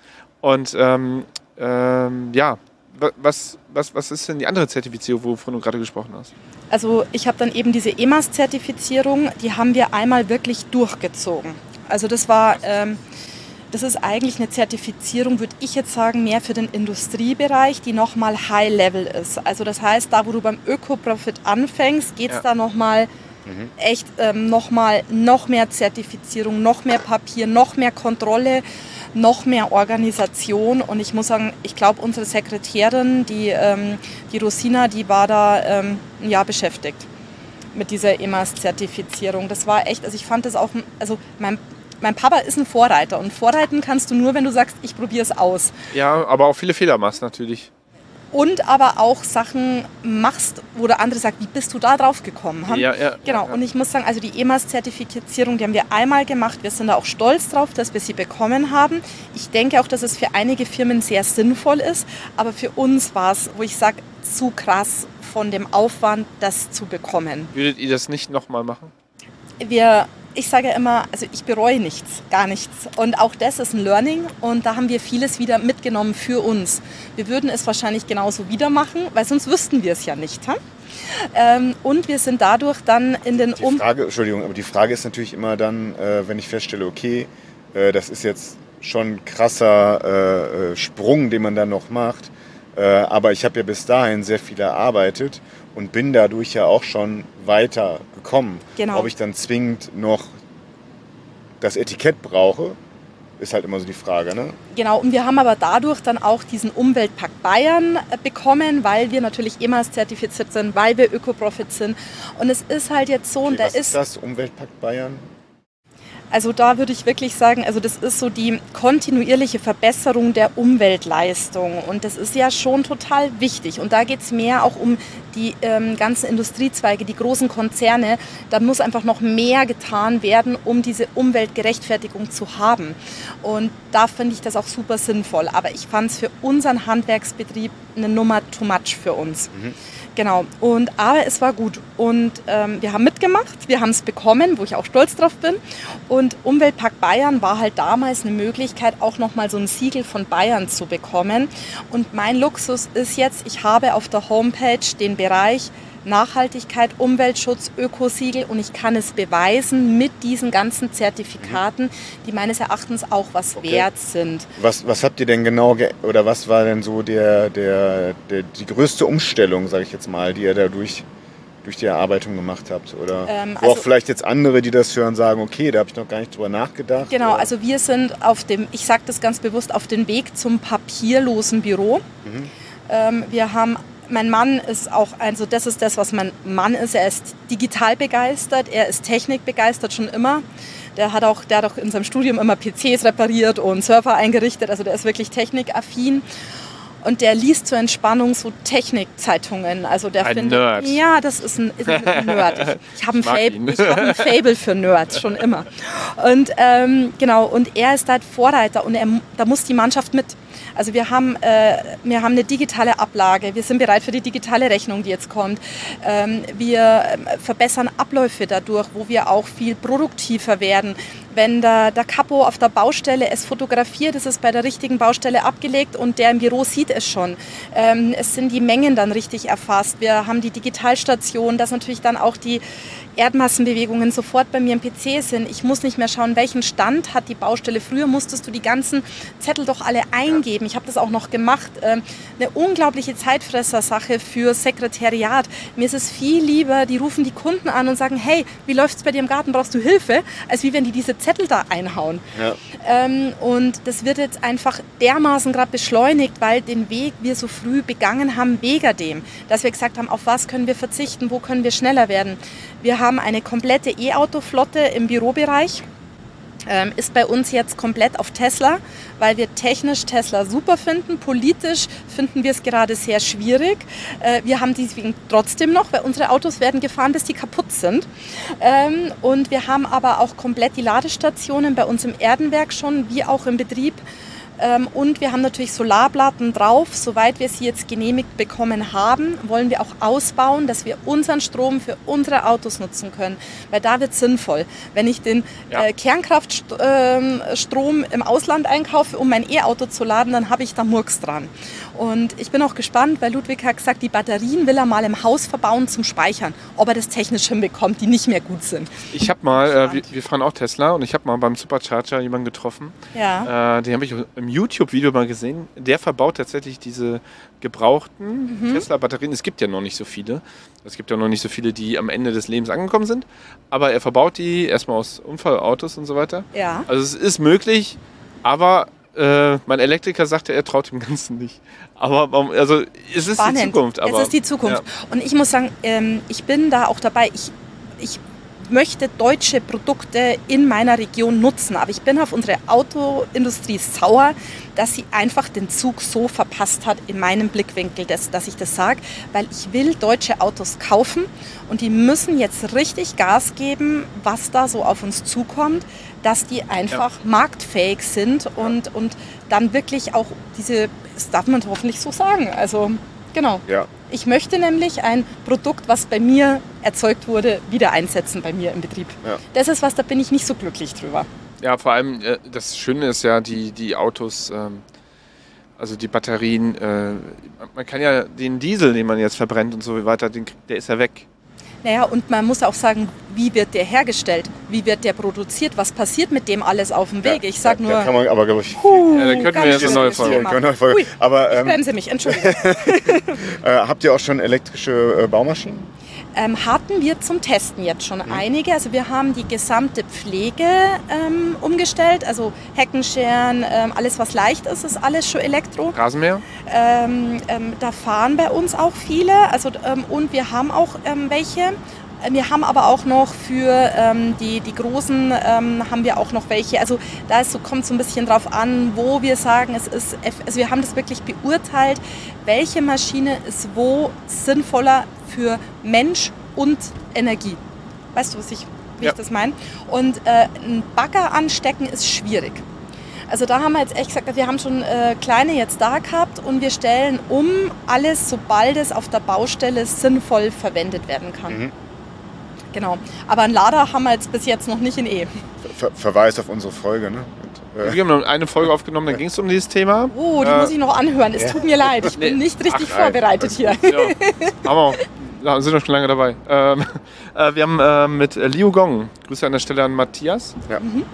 Und ähm, ähm, ja, was, was, was ist denn die andere Zertifizierung, wovon du gerade gesprochen hast? Also ich habe dann eben diese E M A S-Zertifizierung, die haben wir einmal wirklich durchgezogen. Also das war... Ähm, Das ist eigentlich eine Zertifizierung, würde ich jetzt sagen, mehr für den Industriebereich, die nochmal High-Level ist. Also das heißt, da wo du beim Ökoprofit anfängst, geht es ja. da nochmal mhm. echt ähm, nochmal noch mehr Zertifizierung, noch mehr Papier, noch mehr Kontrolle, noch mehr Organisation. Und ich muss sagen, ich glaube, unsere Sekretärin, die, ähm, die Rosina, die war da ähm, ein Jahr beschäftigt mit dieser E M A S-Zertifizierung. Das war echt, also ich fand das auch, also mein Mein Papa ist ein Vorreiter und vorreiten kannst du nur, wenn du sagst, ich probiere es aus. Ja, aber auch viele Fehler machst natürlich. Und aber auch Sachen machst, wo der andere sagt, wie bist du da drauf gekommen? Ja, ja, genau, ja, ja. Und ich muss sagen, also die E M A S-Zertifizierung, die haben wir einmal gemacht. Wir sind da auch stolz drauf, dass wir sie bekommen haben. Ich denke auch, dass es für einige Firmen sehr sinnvoll ist. Aber für uns war es, wo ich sage, zu krass von dem Aufwand, das zu bekommen. Würdet ihr das nicht nochmal machen? Wir... ich sage ja immer, also ich bereue nichts, gar nichts. Und auch das ist ein Learning und da haben wir vieles wieder mitgenommen für uns. Wir würden es wahrscheinlich genauso wieder machen, weil sonst wüssten wir es ja nicht. Hm? Ähm, und wir sind dadurch dann in den Um... Die Frage, Entschuldigung, aber die Frage ist natürlich immer dann, äh, wenn ich feststelle, okay, äh, das ist jetzt schon ein krasser äh, Sprung, den man dann noch macht, äh, aber ich habe ja bis dahin sehr viel erarbeitet und bin dadurch ja auch schon weiter gekommen. Genau. Ob ich dann zwingend noch das Etikett brauche, ist halt immer so die Frage, ne? Genau, und wir haben aber dadurch dann auch diesen Umweltpakt Bayern bekommen, weil wir natürlich E M A S zertifiziert sind, weil wir Ökoprofit sind. Und es ist halt jetzt so, und okay, da was ist, ist das Umweltpakt Bayern? Also da würde ich wirklich sagen, also das ist so die kontinuierliche Verbesserung der Umweltleistung und das ist ja schon total wichtig und da geht es mehr auch um die ähm, ganzen Industriezweige, die großen Konzerne, da muss einfach noch mehr getan werden, um diese Umweltgerechtfertigung zu haben und da finde ich das auch super sinnvoll, aber ich fand es für unseren Handwerksbetrieb eine Nummer too much für uns. Mhm. Genau, und, aber es war gut und ähm, wir haben mitgemacht, wir haben es bekommen, wo ich auch stolz drauf bin und Umweltpakt Bayern war halt damals eine Möglichkeit, auch nochmal so ein Siegel von Bayern zu bekommen und mein Luxus ist jetzt, ich habe auf der Homepage den Bereich Nachhaltigkeit, Umweltschutz, Ökosiegel und ich kann es beweisen mit diesen ganzen Zertifikaten, die meines Erachtens auch was okay. wert sind. Was, was habt ihr denn genau, ge- oder was war denn so der, der, der, die größte Umstellung, sage ich jetzt mal, die ihr dadurch durch die Erarbeitung gemacht habt? Oder ähm, wo also, auch vielleicht jetzt andere, die das hören, sagen, okay, da habe ich noch gar nicht drüber nachgedacht. Genau, oder? Also wir sind auf dem, ich sage das ganz bewusst, auf dem Weg zum papierlosen Büro. Mhm. Ähm, wir haben Mein Mann ist auch, also das ist das, was mein Mann ist. Er ist digital begeistert, er ist technikbegeistert schon immer. Der hat auch, der hat auch in seinem Studium immer P Cs repariert und Server eingerichtet, also der ist wirklich technikaffin. Und der liest zur Entspannung so Technikzeitungen. Also der ein findet, Nerd. Ja, das ist ein, ist ein Nerd. Ich, ich habe ein, hab ein Fable für Nerds, schon immer. Und ähm, genau, und er ist halt Vorreiter und er, da muss die Mannschaft mit. Also wir haben, äh, wir haben eine digitale Ablage, wir sind bereit für die digitale Rechnung, die jetzt kommt. Ähm, wir verbessern Abläufe dadurch, wo wir auch viel produktiver werden. Wenn der, der Capo auf der Baustelle es fotografiert, ist es bei der richtigen Baustelle abgelegt und der im Büro sieht es schon. Ähm, es sind die Mengen dann richtig erfasst. Wir haben die Digitalstation, dass natürlich dann auch die Erdmassenbewegungen sofort bei mir im P C sind. Ich muss nicht mehr schauen, welchen Stand hat die Baustelle. Früher musstest du die ganzen Zettel doch alle eingeben. Ich habe das auch noch gemacht. Ähm, eine unglaubliche Zeitfresser-Sache für Sekretariat. Mir ist es viel lieber, die rufen die Kunden an und sagen, hey, wie läuft es bei dir im Garten, brauchst du Hilfe? Als wie wenn die diese Zettel da einhauen. Ja. Ähm, und das wird jetzt einfach dermaßen gerade beschleunigt, weil den Weg wir so früh begangen haben, wegen dem, dass wir gesagt haben, auf was können wir verzichten, wo können wir schneller werden. Wir haben eine komplette E-Auto-Flotte im Bürobereich. Ähm, ist bei uns jetzt komplett auf Tesla, weil wir technisch Tesla super finden. Politisch finden wir es gerade sehr schwierig. Äh, wir haben deswegen trotzdem noch, weil unsere Autos werden gefahren, bis die kaputt sind. Ähm, und wir haben aber auch komplett die Ladestationen bei uns im Erdenwerk schon, wie auch im Betrieb. Ähm, und wir haben natürlich Solarplatten drauf. Soweit wir sie jetzt genehmigt bekommen haben, wollen wir auch ausbauen, dass wir unseren Strom für unsere Autos nutzen können. Weil da wird es sinnvoll. Wenn ich den ja. äh, Kernkraftstrom äh, im Ausland einkaufe, um mein E-Auto zu laden, dann habe ich da Murks dran. Und ich bin auch gespannt, weil Ludwig hat gesagt, die Batterien will er mal im Haus verbauen zum Speichern. Ob er das technisch hinbekommt, die nicht mehr gut sind. Ich habe mal, äh, wir, wir fahren auch Tesla und ich habe mal beim Supercharger jemanden getroffen. Ja. Äh, den habe ich im YouTube-Video mal gesehen. Der verbaut tatsächlich diese gebrauchten mhm. Tesla-Batterien. Es gibt ja noch nicht so viele. Es gibt ja noch nicht so viele, die am Ende des Lebens angekommen sind. Aber er verbaut die erstmal aus Unfallautos und so weiter. Ja. Also es ist möglich, aber äh, mein Elektriker sagte, er traut dem Ganzen nicht. Aber also es ist Spannend. die Zukunft. Aber, es ist die Zukunft. Ja. Und ich muss sagen, ähm, ich bin da auch dabei. Ich, ich möchte deutsche Produkte in meiner Region nutzen, aber ich bin auf unsere Autoindustrie sauer, dass sie einfach den Zug so verpasst hat in meinem Blickwinkel, dass, dass ich das sage, weil ich will deutsche Autos kaufen und die müssen jetzt richtig Gas geben, was da so auf uns zukommt, dass die einfach ja. marktfähig sind und, und dann wirklich auch diese, das darf man hoffentlich so sagen, also genau. Ja. Ich möchte nämlich ein Produkt, was bei mir erzeugt wurde, wieder einsetzen bei mir im Betrieb. Ja. Das ist was, da bin ich nicht so glücklich drüber. Ja, vor allem, äh, das Schöne ist ja, die, die Autos, ähm, also die Batterien, äh, man kann ja den Diesel, den man jetzt verbrennt und so weiter, den, der ist ja weg. Naja, und man muss auch sagen, wie wird der hergestellt? Wie wird der produziert? Was passiert mit dem alles auf dem Weg? Ich sag ja, nur... Da kann man aber, glaube ich... Huh, ja, da könnten wir jetzt eine neue Folge machen. Neue Folge. Ui, aber, ähm, bremse mich, Entschuldigung. äh, habt ihr auch schon elektrische äh, Baumaschinen? Ähm, hatten wir zum Testen jetzt schon mhm. einige. Also wir haben die gesamte Pflege ähm, umgestellt. Also Heckenscheren, ähm, alles was leicht ist, ist alles schon Elektro. Rasenmäher? Ähm, ähm, da fahren bei uns auch viele. Also, ähm, und wir haben auch ähm, welche. Wir haben aber auch noch für ähm, die, die großen, ähm, haben wir auch noch welche. Also da ist so, kommt so ein bisschen drauf an, wo wir sagen, es ist, also wir haben das wirklich beurteilt, welche Maschine ist wo sinnvoller für Mensch und Energie. Weißt du, was ich, wie ja. ich das meine? Und äh, ein Bagger anstecken ist schwierig. Also da haben wir jetzt echt gesagt, wir haben schon äh, kleine jetzt da gehabt und wir stellen um alles, sobald es auf der Baustelle sinnvoll verwendet werden kann. Mhm. Genau. Aber einen Lader haben wir jetzt bis jetzt noch nicht in E. Ver Verweis auf unsere Folge, ne? Und, äh wir haben noch eine Folge aufgenommen, da ging es um dieses Thema. Oh, die äh, muss ich noch anhören. Es ja. tut mir leid, ich bin nicht richtig Ach, vorbereitet hier. Ja. Aber wir sind doch schon lange dabei. Ähm, äh, wir haben äh, mit Liu Gong, Grüße an der Stelle an Matthias, ja. mhm.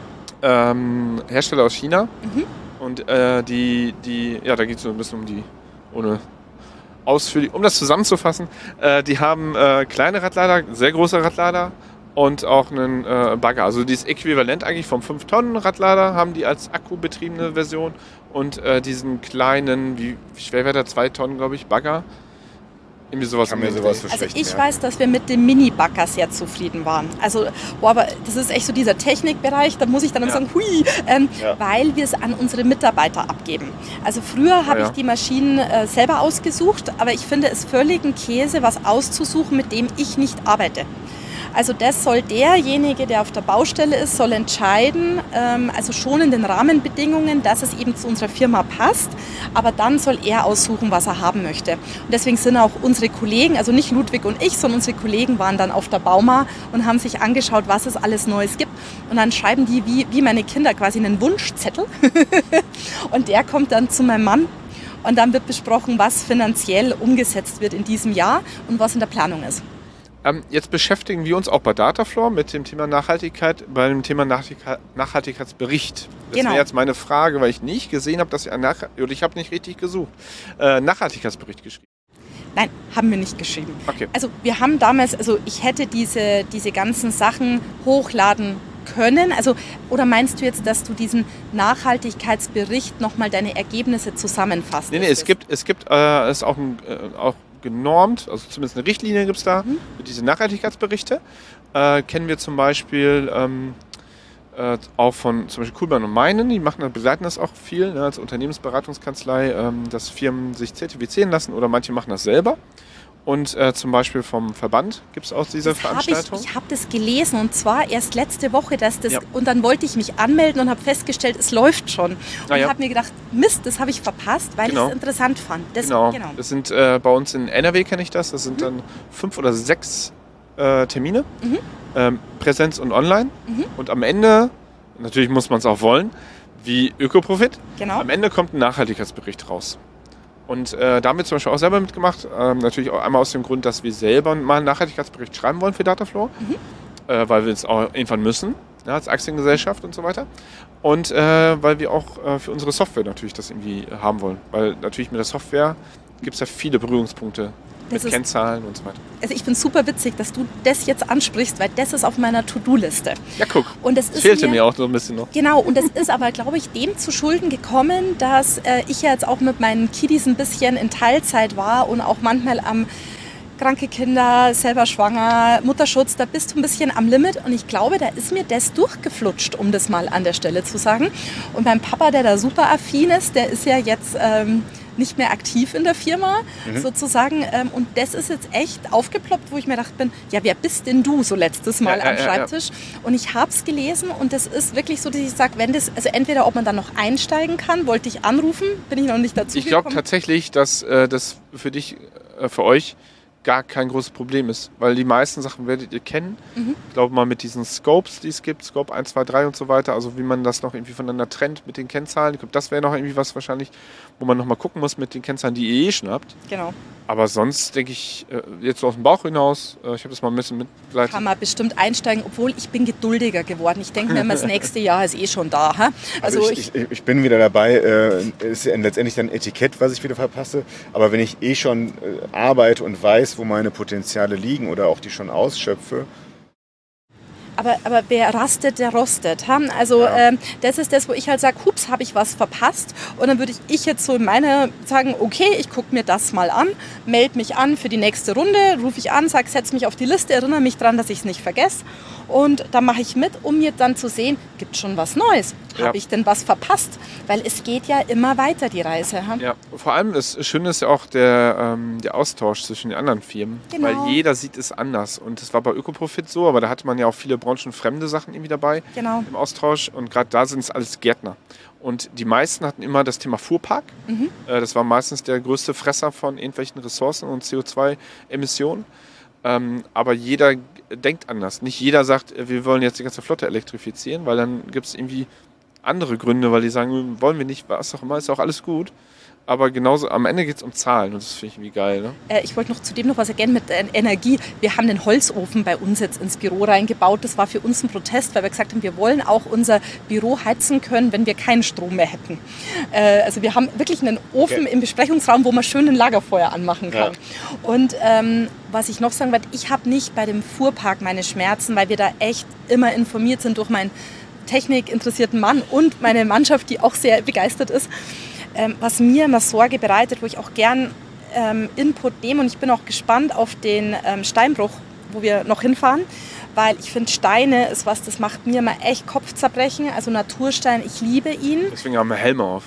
ähm, Hersteller aus China. Mhm. Und äh, die, die, ja, da geht es so ein bisschen um die, ohne... ausführlich, um das zusammenzufassen, äh, die haben äh, kleine Radlader, sehr große Radlader und auch einen äh, Bagger. Also dieses Äquivalent eigentlich vom fünf Tonnen Radlader haben die als akkubetriebene Version und äh, diesen kleinen, wie, wie schwer wäre der, zwei Tonnen, glaube ich, Bagger. Irgendwie sowas. Kann mir sowas also ich ja. weiß, dass wir mit dem Mini-Bagger sehr zufrieden waren. Also, boah, aber das ist echt so dieser Technikbereich, da muss ich dann ja. sagen, hui, ähm, ja. weil wir es an unsere Mitarbeiter abgeben. Also früher habe ja, ja. ich die Maschinen äh, selber ausgesucht, aber ich finde es völligen Käse, was auszusuchen, mit dem ich nicht arbeite. Also das soll derjenige, der auf der Baustelle ist, soll entscheiden, ähm, also schon in den Rahmenbedingungen, dass es eben zu unserer Firma passt, aber dann soll er aussuchen, was er haben möchte. Und deswegen sind auch unsere Kollegen, also nicht Ludwig und ich, sondern unsere Kollegen waren dann auf der Bauma und haben sich angeschaut, was es alles Neues gibt. Und dann schreiben die wie, wie meine Kinder quasi einen Wunschzettel und der kommt dann zu meinem Mann. Und dann wird besprochen, was finanziell umgesetzt wird in diesem Jahr und was in der Planung ist. Ähm, jetzt beschäftigen wir uns auch bei Datafloor mit dem Thema Nachhaltigkeit, bei dem Thema Nachhaltigkeit, Nachhaltigkeitsbericht. Das genau. wäre jetzt meine Frage, weil ich nicht gesehen habe, dass ihr ein Nach oder ich habe nicht richtig gesucht, äh, Nachhaltigkeitsbericht geschrieben. Nein, haben wir nicht geschrieben. Okay. Also wir haben damals, also ich hätte diese, diese ganzen Sachen hochladen können. Also, oder meinst du jetzt, dass du diesen Nachhaltigkeitsbericht nochmal deine Ergebnisse zusammenfasst? Nee, nee, es gibt, es gibt äh, es auch, ein, äh, auch genormt, also zumindest eine Richtlinie gibt es da, mhm. für diese Nachhaltigkeitsberichte. Äh, kennen wir zum Beispiel ähm, äh, auch von zum Beispiel Kuhlmann und Meinen, die machen, begleiten das auch viel, ne, als Unternehmensberatungskanzlei, ähm, dass Firmen sich zertifizieren lassen oder manche machen das selber. Und äh, zum Beispiel vom Verband gibt es auch diese das Veranstaltung. Hab ich ich habe das gelesen und zwar erst letzte Woche. Dass das, ja. Und dann wollte ich mich anmelden und habe festgestellt, es läuft schon. Und ah, ja. habe mir gedacht, Mist, das habe ich verpasst, weil genau. ich es interessant fand. Das, genau. genau. Das sind äh, bei uns in N R W, kenne ich das, das sind mhm. dann fünf oder sechs äh, Termine, mhm. ähm, Präsenz und online. Mhm. Und am Ende, natürlich muss man es auch wollen, wie Ökoprofit, genau. am Ende kommt ein Nachhaltigkeitsbericht raus. Und äh, da haben wir zum Beispiel auch selber mitgemacht. Ähm, natürlich auch einmal aus dem Grund, dass wir selber mal einen Nachhaltigkeitsbericht schreiben wollen für Datafloor, mhm. äh, weil wir es auch irgendwann müssen, ja, als Aktiengesellschaft und so weiter. Und äh, weil wir auch äh, für unsere Software natürlich das irgendwie haben wollen. Weil natürlich mit der Software gibt es ja viele Berührungspunkte. Das mit Kennzahlen und so weiter. Also ich finde es super witzig, dass du das jetzt ansprichst, weil das ist auf meiner To-Do-Liste. Ja, guck. Und das ist fehlte mir, mir auch so ein bisschen noch. Genau, und das ist aber, glaube ich, dem zu Schulden gekommen, dass äh, ich ja jetzt auch mit meinen Kiddies ein bisschen in Teilzeit war und auch manchmal am kranke Kinder, selber schwanger, Mutterschutz, da bist du ein bisschen am Limit und ich glaube, da ist mir das durchgeflutscht, um das mal an der Stelle zu sagen. Und mein Papa, der da super affin ist, der ist ja jetzt ähm, nicht mehr aktiv in der Firma, mhm. sozusagen. Ähm, und das ist jetzt echt aufgeploppt, wo ich mir gedacht bin, ja, wer bist denn du so letztes Mal ja, am ja, Schreibtisch? Ja, ja. Und ich habe es gelesen und das ist wirklich so, dass ich sage, wenn das, also entweder ob man dann noch einsteigen kann, wollte ich anrufen, bin ich noch nicht dazu ich gekommen. Ich glaube tatsächlich, dass äh, das für dich, äh, für euch gar kein großes Problem ist, weil die meisten Sachen werdet ihr kennen. Mhm. Ich glaube mal mit diesen Scopes, die es gibt, Scope eins, zwei, drei und so weiter, also wie man das noch irgendwie voneinander trennt mit den Kennzahlen. Ich glaube, das wäre noch irgendwie was wahrscheinlich, wo man nochmal gucken muss mit den Kennzahlen, die ihr eh schon habt. Genau. Aber sonst denke ich, jetzt so aus dem Bauch hinaus, ich habe das mal ein bisschen mitgeleitet. Kann man bestimmt einsteigen, obwohl ich bin geduldiger geworden. Ich denke mir immer, das nächste Jahr ist eh schon da. Ha? Also, also ich, ich, ich bin wieder dabei, äh, ist letztendlich dann Etikett, was ich wieder verpasse. Aber wenn ich eh schon äh, arbeite und weiß, wo meine Potenziale liegen oder auch die schon ausschöpfe. Aber, aber wer rastet, der rostet. Ha? Also ja. ähm, das ist das, wo ich halt sage, hups, habe ich was verpasst. Und dann würde ich, ich jetzt so in meiner sagen, okay, ich gucke mir das mal an, melde mich an für die nächste Runde, rufe ich an, sage, setz mich auf die Liste, erinnere mich daran, dass ich es nicht vergesse. Und da mache ich mit, um mir dann zu sehen, gibt es schon was Neues? Ja. Habe ich denn was verpasst? Weil es geht ja immer weiter, die Reise. Ha? Ja, vor allem das Schöne ist ja auch der, ähm, der Austausch zwischen den anderen Firmen. Genau. Weil jeder sieht es anders. Und das war bei Ökoprofit so, aber da hatte man ja auch viele branchenfremde Sachen irgendwie dabei genau. im Austausch. Und gerade da sind es alles Gärtner. Und die meisten hatten immer das Thema Fuhrpark. Mhm. Äh, das war meistens der größte Fresser von irgendwelchen Ressourcen und C O zwei Emissionen. Ähm, aber jeder denkt anders. Nicht jeder sagt, wir wollen jetzt die ganze Flotte elektrifizieren, weil dann gibt es irgendwie andere Gründe, weil die sagen, wollen wir nicht, was auch immer, ist auch alles gut. Aber genauso, am Ende geht es um Zahlen und das finde ich irgendwie geil. Ne? Äh, ich wollte noch zudem noch was ergänzen mit äh, Energie. Wir haben den Holzofen bei uns jetzt ins Büro reingebaut. Das war für uns ein Protest, weil wir gesagt haben, wir wollen auch unser Büro heizen können, wenn wir keinen Strom mehr hätten. Äh, also wir haben wirklich einen Ofen okay. im Besprechungsraum, wo man schön ein Lagerfeuer anmachen kann. Ja. Und ähm, was ich noch sagen wollte, ich habe nicht bei dem Fuhrpark meine Schmerzen, weil wir da echt immer informiert sind durch meinen technikinteressierten Mann und meine Mannschaft, die auch sehr begeistert ist. Ähm, was mir immer Sorge bereitet, wo ich auch gern ähm, Input nehme und ich bin auch gespannt auf den ähm, Steinbruch, wo wir noch hinfahren, weil ich finde Steine ist was, das macht mir immer echt Kopfzerbrechen, also Naturstein, ich liebe ihn. Deswegen haben wir Helme auf.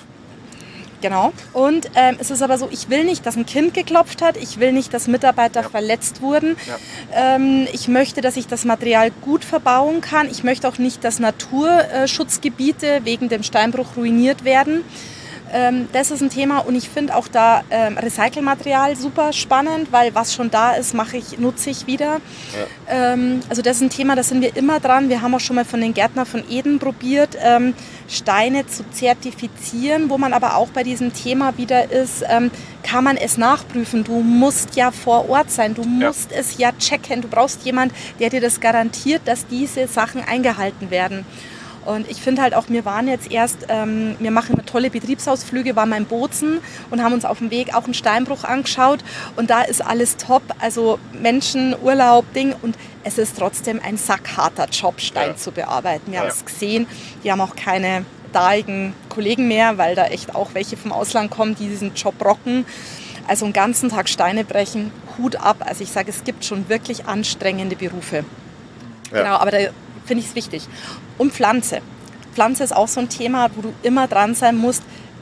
Genau. Und ähm, es ist aber so, ich will nicht, dass ein Kind geklopft hat, ich will nicht, dass Mitarbeiter ja. verletzt wurden. Ja. Ähm, ich möchte, dass ich das Material gut verbauen kann. Ich möchte auch nicht, dass Naturschutzgebiete wegen dem Steinbruch ruiniert werden. Ähm, das ist ein Thema und ich finde auch da ähm, Recycelmaterial super spannend, weil was schon da ist, mache ich, nutze ich wieder. Ja. Ähm, also das ist ein Thema, da sind wir immer dran. Wir haben auch schon mal von den Gärtnern von Eden probiert, ähm, Steine zu zertifizieren, wo man aber auch bei diesem Thema wieder ist, ähm, kann man es nachprüfen. Du musst ja vor Ort sein, du musst ja. es ja checken. Du brauchst jemanden, der dir das garantiert, dass diese Sachen eingehalten werden. Und ich finde halt auch, wir waren jetzt erst, ähm, wir machen immer tolle Betriebsausflüge, waren mal in Bozen und haben uns auf dem Weg auch einen Steinbruch angeschaut. Und da ist alles top, also Menschen, Urlaub, Ding. Und es ist trotzdem ein sackharter Job, Stein ja. zu bearbeiten. Wir ja. haben es gesehen, die haben auch keine daigen Kollegen mehr, weil da echt auch welche vom Ausland kommen, die diesen Job rocken. Also einen ganzen Tag Steine brechen, Hut ab. Also ich sage, es gibt schon wirklich anstrengende Berufe. Ja. Genau, aber da finde ich es wichtig. Und Pflanze. Pflanze ist auch so ein Thema, wo du immer dran sein musst,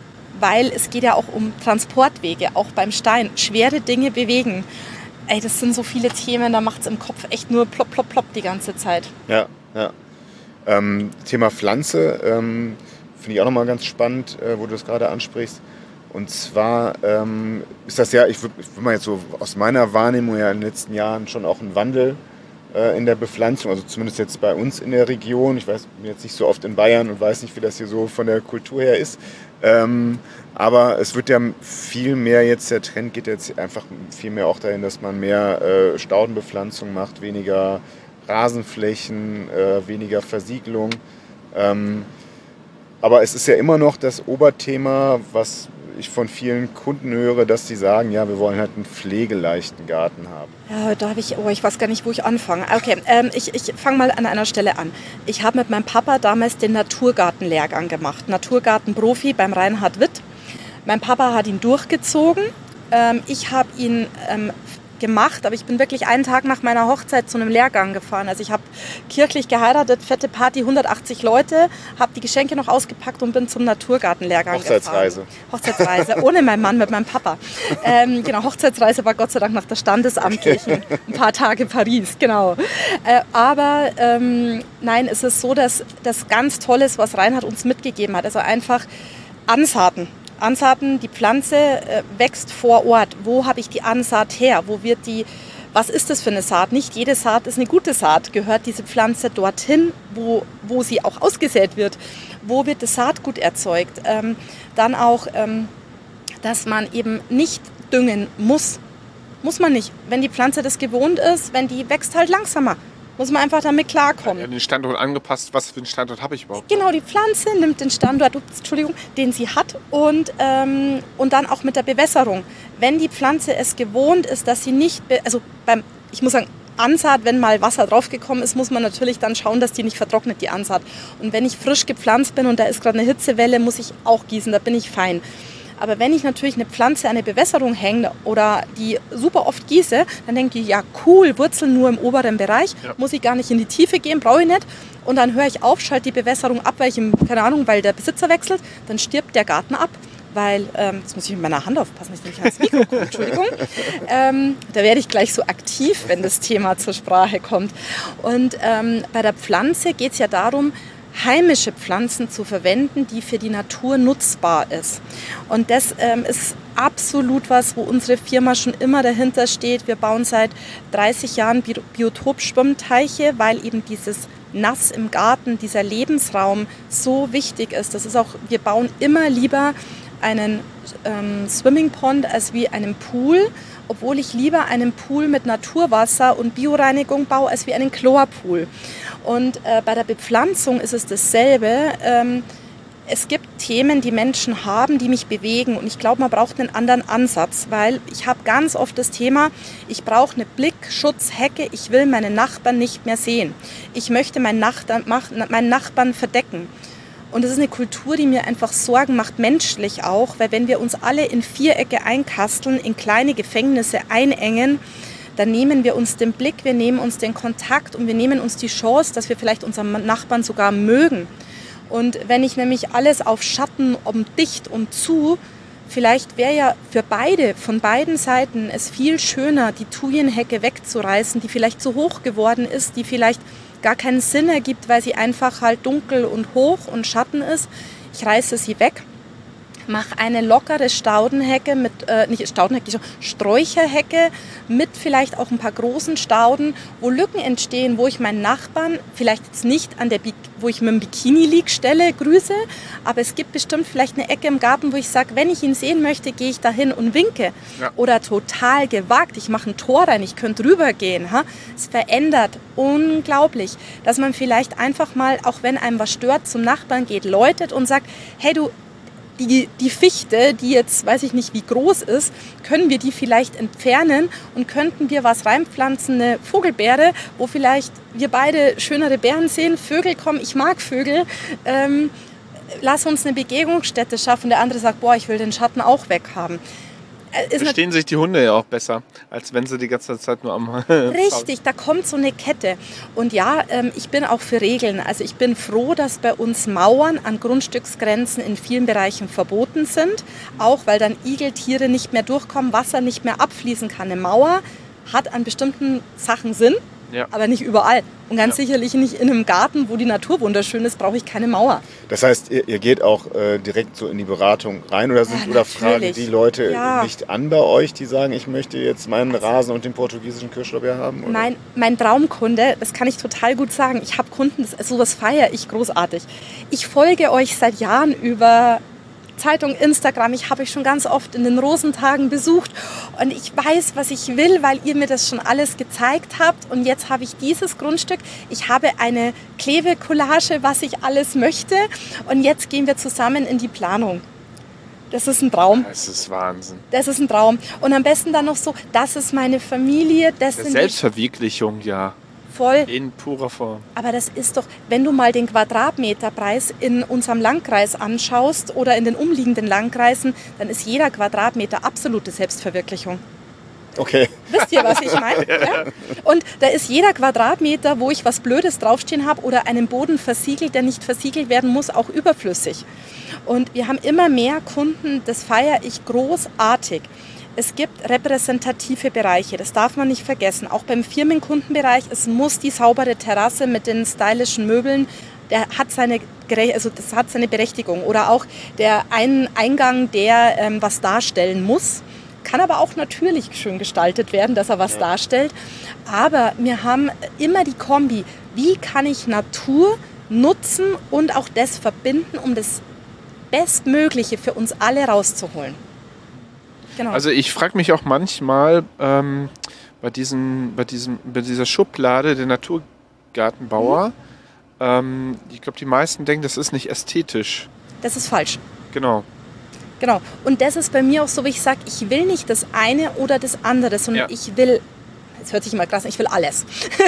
weil es geht ja auch um Transportwege, auch beim Stein. Schwere Dinge bewegen. Ey, das sind so viele Themen, da macht es im Kopf echt nur plopp, plopp, plopp die ganze Zeit. Ja, ja. Ähm, Thema Pflanze ähm, finde ich auch nochmal ganz spannend, äh, wo du das gerade ansprichst. Und zwar ähm, ist das ja, ich würde würd mal jetzt so aus meiner Wahrnehmung ja in den letzten Jahren schon auch ein Wandel in der Bepflanzung, also zumindest jetzt bei uns in der Region. Ich weiß, bin jetzt nicht so oft in Bayern und weiß nicht, wie das hier so von der Kultur her ist. Ähm, aber es wird ja viel mehr jetzt, der Trend geht jetzt einfach viel mehr auch dahin, dass man mehr äh, Staudenbepflanzung macht, weniger Rasenflächen, äh, weniger Versiegelung. Ähm, aber es ist ja immer noch das Oberthema, was ich von vielen Kunden höre, dass sie sagen, ja, wir wollen halt einen pflegeleichten Garten haben. Ja, da habe ich, oh, ich weiß gar nicht, wo ich anfange. Okay, ähm, ich, ich fange mal an einer Stelle an. Ich habe mit meinem Papa damals den Naturgartenlehrgang gemacht. Naturgartenprofi beim Reinhard Witt. Mein Papa hat ihn durchgezogen. Ähm, ich habe ihn ähm, gemacht, aber ich bin wirklich einen Tag nach meiner Hochzeit zu einem Lehrgang gefahren. Also ich habe kirchlich geheiratet, fette Party, hundertachtzig Leute, habe die Geschenke noch ausgepackt und bin zum Naturgartenlehrgang Hochzeitsreise. gefahren. Hochzeitsreise. Ohne meinen Mann, mit meinem Papa. Ähm, genau, Hochzeitsreise war Gott sei Dank nach der Standesamtlichen. Ein paar Tage Paris, genau. Äh, aber ähm, nein, es ist so, dass das ganz Tolles, was Reinhard uns mitgegeben hat, also einfach Ansaaten. Ansaaten, die Pflanze äh, wächst vor Ort. Wo habe ich die Ansaat her? Wo wird die, was ist das für eine Saat? Nicht jede Saat ist eine gute Saat. Gehört diese Pflanze dorthin, wo, wo sie auch ausgesät wird? Wo wird das Saatgut erzeugt? Ähm, dann auch, ähm, dass man eben nicht düngen muss. Muss man nicht. Wenn die Pflanze das gewohnt ist, wenn die wächst halt langsamer. Muss man einfach damit klarkommen. Ja, den Standort angepasst, was für einen Standort habe ich überhaupt? Genau, die Pflanze nimmt den Standort, ups, Entschuldigung, den sie hat und, ähm, und dann auch mit der Bewässerung. Wenn die Pflanze es gewohnt ist, dass sie nicht, also beim, ich muss sagen, Ansaat, wenn mal Wasser draufgekommen ist, muss man natürlich dann schauen, dass die nicht vertrocknet, die Ansaat. Und wenn ich frisch gepflanzt bin und da ist gerade eine Hitzewelle, muss ich auch gießen, da bin ich fein. Aber wenn ich natürlich eine Pflanze an eine Bewässerung hänge oder die super oft gieße, dann denke ich, ja cool, Wurzeln nur im oberen Bereich, ja. Muss ich gar nicht in die Tiefe gehen, brauche ich nicht. Und dann höre ich auf, schalte die Bewässerung ab, weil ich, im, keine Ahnung, weil der Besitzer wechselt, dann stirbt der Garten ab. Weil, ähm, jetzt muss ich mit meiner Hand aufpassen, ich nicht ans Mikro komme, Entschuldigung. Ähm, da werde ich gleich so aktiv, wenn das Thema zur Sprache kommt. Und ähm, bei der Pflanze geht es ja darum, heimische Pflanzen zu verwenden, die für die Natur nutzbar ist. Und das ähm, ist absolut was, wo unsere Firma schon immer dahinter steht. Wir bauen seit dreißig Jahren Bi- Biotop-Schwimmteiche, weil eben dieses Nass im Garten, dieser Lebensraum so wichtig ist. Das ist auch, wir bauen immer lieber einen ähm, Swimming Pond als wie einen Pool, obwohl ich lieber einen Pool mit Naturwasser und Bioreinigung baue, als wie einen Chlorpool. Und äh, bei der Bepflanzung ist es dasselbe. Ähm, es gibt Themen, die Menschen haben, die mich bewegen. Und ich glaube, man braucht einen anderen Ansatz, weil ich habe ganz oft das Thema, ich brauche eine Blickschutzhecke, ich will meine Nachbarn nicht mehr sehen. Ich möchte meinen Nachbarn, meinen Nachbarn verdecken. Und das ist eine Kultur, die mir einfach Sorgen macht, menschlich auch, weil wenn wir uns alle in Vierecke einkasteln, in kleine Gefängnisse einengen, dann nehmen wir uns den Blick, wir nehmen uns den Kontakt und wir nehmen uns die Chance, dass wir vielleicht unseren Nachbarn sogar mögen. Und wenn ich nämlich alles auf Schatten, um dicht und zu, vielleicht wäre ja für beide, von beiden Seiten es viel schöner, die Thujenhecke wegzureißen, die vielleicht zu hoch geworden ist, die vielleicht gar keinen Sinn ergibt, weil sie einfach halt dunkel und hoch und Schatten ist. Ich reiße sie weg, mache eine lockere Staudenhecke mit, äh, nicht Staudenhecke, Sträucherhecke mit vielleicht auch ein paar großen Stauden, wo Lücken entstehen, wo ich meinen Nachbarn vielleicht jetzt nicht an der, wo ich mit dem Bikini liege, stelle, grüße, aber es gibt bestimmt vielleicht eine Ecke im Garten, wo ich sage, wenn ich ihn sehen möchte, gehe ich dahin und winke. Ja. Oder total gewagt, ich mache ein Tor rein, ich könnte rübergehen. Ha? Es verändert unglaublich, dass man vielleicht einfach mal, auch wenn einem was stört, zum Nachbarn geht, läutet und sagt, hey du, Die, die Fichte, die jetzt, weiß ich nicht, wie groß ist, können wir die vielleicht entfernen und könnten wir was reinpflanzen, eine Vogelbeere, wo vielleicht wir beide schönere Beeren sehen, Vögel kommen, ich mag Vögel, ähm, lass uns eine Begegnungsstätte schaffen. Der andere sagt, boah, ich will den Schatten auch weghaben. Verstehen sich die Hunde ja auch besser, als wenn sie die ganze Zeit nur am... Richtig, da kommt so eine Kette. Und ja, ähm, ich bin auch für Regeln. Also ich bin froh, dass bei uns Mauern an Grundstücksgrenzen in vielen Bereichen verboten sind. Auch weil dann Igeltiere nicht mehr durchkommen, Wasser nicht mehr abfließen kann. Eine Mauer hat an bestimmten Sachen Sinn, ja. Aber nicht überall. Und ganz ja. sicherlich nicht in einem Garten, wo die Natur wunderschön ist, brauche ich keine Mauer. Das heißt, ihr, ihr geht auch äh, direkt so in die Beratung rein oder, sind, ja, oder fragen die Leute ja. nicht an bei euch, die sagen, ich möchte jetzt meinen Rasen und den portugiesischen Kirschlorbeer haben? Oder? Mein, mein Traumkunde, das kann ich total gut sagen. Ich habe Kunden, das, sowas feiere ich großartig. Ich folge euch seit Jahren über Zeitung, Instagram, ich habe euch schon ganz oft in den Rosentagen besucht und ich weiß, was ich will, weil ihr mir das schon alles gezeigt habt und jetzt habe ich dieses Grundstück, ich habe eine Klebecollage, was ich alles möchte und jetzt gehen wir zusammen in die Planung. Das ist ein Traum. Das ist Wahnsinn. Das ist ein Traum. Und am besten dann noch so, das ist meine Familie. Das sind Selbstverwirklichung, ja. Voll. In purer Form. Aber das ist doch, wenn du mal den Quadratmeterpreis in unserem Landkreis anschaust oder in den umliegenden Landkreisen, dann ist jeder Quadratmeter absolute Selbstverwirklichung. Okay. Wisst ihr, was ich meine? Ja? Und da ist jeder Quadratmeter, wo ich was Blödes draufstehen habe oder einen Boden versiegelt, der nicht versiegelt werden muss, auch überflüssig. Und wir haben immer mehr Kunden, das feiere ich großartig. Es gibt repräsentative Bereiche, das darf man nicht vergessen. Auch beim Firmenkundenbereich, es muss die saubere Terrasse mit den stylischen Möbeln, der hat seine gerecht, also das hat seine Berechtigung. Oder auch der ein Eingang, der ähm, was darstellen muss, kann aber auch natürlich schön gestaltet werden, dass er was ja. darstellt. Aber wir haben immer die Kombi, wie kann ich Natur nutzen und auch das verbinden, um das Bestmögliche für uns alle rauszuholen. Genau. Also ich frage mich auch manchmal ähm, bei, diesen, bei, diesem, bei dieser Schublade der Naturgartenbauer, mhm. ähm, ich glaube, die meisten denken, das ist nicht ästhetisch. Das ist falsch. Genau. Genau. Und das ist bei mir auch so, wie ich sage, ich will nicht das eine oder das andere, sondern ja. ich will, es hört sich immer krass an, ich will alles.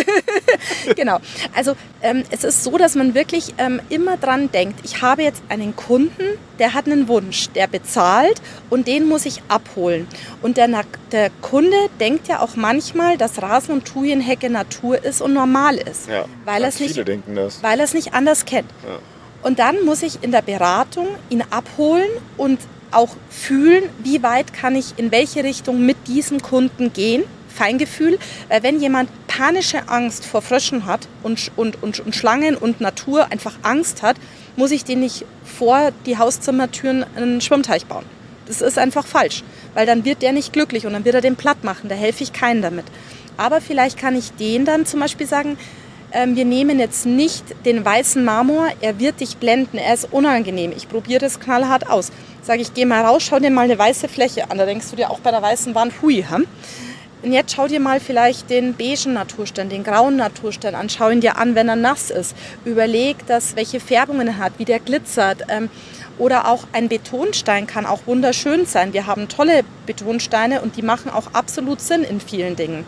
Genau. Also ähm, es ist so, dass man wirklich ähm, immer dran denkt, ich habe jetzt einen Kunden, der hat einen Wunsch, der bezahlt und den muss ich abholen. Und der, der Kunde denkt ja auch manchmal, dass Rasen- und Thujenhecke Natur ist und normal ist. Ja, weil ganz es nicht, viele denken das. Weil er es nicht anders kennt. Ja. Und dann muss ich in der Beratung ihn abholen und auch fühlen, wie weit kann ich in welche Richtung mit diesem Kunden gehen. Feingefühl, weil wenn jemand panische Angst vor Fröschen hat und, und, und, und Schlangen und Natur einfach Angst hat, muss ich den nicht vor die Hauszimmertüren einen Schwimmteich bauen. Das ist einfach falsch, weil dann wird der nicht glücklich und dann wird er den platt machen, da helfe ich keinen damit. Aber vielleicht kann ich den dann zum Beispiel sagen, ähm, wir nehmen jetzt nicht den weißen Marmor, er wird dich blenden, er ist unangenehm, ich probiere das knallhart aus. Sage ich, geh mal raus, schau dir mal eine weiße Fläche an, da denkst du dir auch bei der weißen Wand, hui, hm? Und jetzt schau dir mal vielleicht den beigen Naturstein, den grauen Naturstein an. Schau ihn dir an, wenn er nass ist. Überleg, dass, welche Färbungen er hat, wie der glitzert. Ähm, oder auch ein Betonstein kann auch wunderschön sein. Wir haben tolle Betonsteine und die machen auch absolut Sinn in vielen Dingen.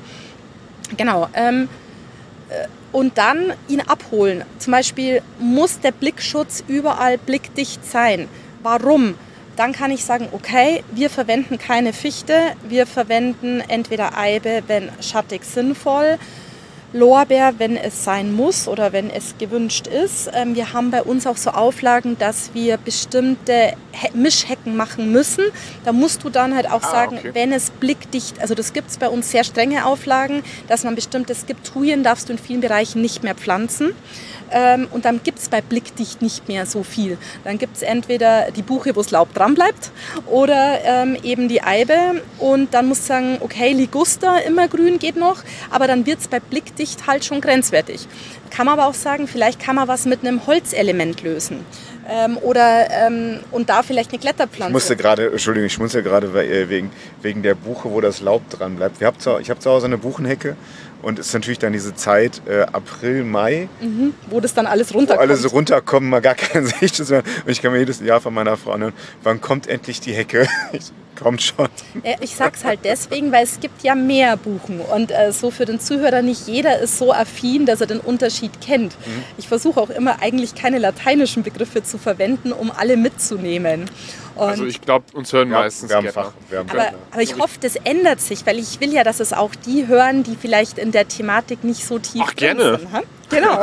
Genau. Ähm, äh, und dann ihn abholen. Zum Beispiel muss der Blickschutz überall blickdicht sein. Warum? Dann kann ich sagen, okay, wir verwenden keine Fichte, wir verwenden entweder Eibe, wenn schattig sinnvoll, Lorbeer, wenn es sein muss oder wenn es gewünscht ist. Wir haben bei uns auch so Auflagen, dass wir bestimmte Mischhecken machen müssen. Da musst du dann halt auch ah, sagen, okay. wenn es blickdicht, also das gibt es bei uns sehr strenge Auflagen, dass man bestimmte, es gibt Thujen, darfst du in vielen Bereichen nicht mehr pflanzen. Ähm, und dann gibt es bei blickdicht nicht mehr so viel. Dann gibt es entweder die Buche, wo das Laub dran bleibt, oder ähm, eben die Eibe. Und dann musst du sagen, okay, Liguster, immer grün geht noch, aber dann wird es bei blickdicht halt schon grenzwertig. Kann man aber auch sagen, vielleicht kann man was mit einem Holzelement lösen. Ähm, oder ähm, und da vielleicht eine Kletterpflanze. Ich musste gerade, Entschuldigung, ich muss ja gerade wegen, wegen der Buche, wo das Laub dran bleibt. Wir hab zu, ich habe zu Hause eine Buchenhecke und es ist natürlich dann diese Zeit, äh, April, Mai. Mhm, wo das dann alles runterkommt. Wo alles runterkommt, mal gar kein Sicht mehr. Und ich kann mir jedes Jahr von meiner Frau hören, wann kommt endlich die Hecke? Kommt schon. Ich sag's halt deswegen, weil es gibt ja mehr Buchen und äh, so für den Zuhörer nicht jeder ist so affin, dass er den Unterschied kennt. Mhm. Ich versuche auch immer eigentlich keine lateinischen Begriffe zu verwenden, um alle mitzunehmen. Und also ich glaube, uns hören ja, meistens wir haben Fach, wir haben aber, aber ich hoffe, das ändert sich, weil ich will ja, dass es auch die hören, die vielleicht in der Thematik nicht so tief Ach, gerne. sind. Ha? Genau.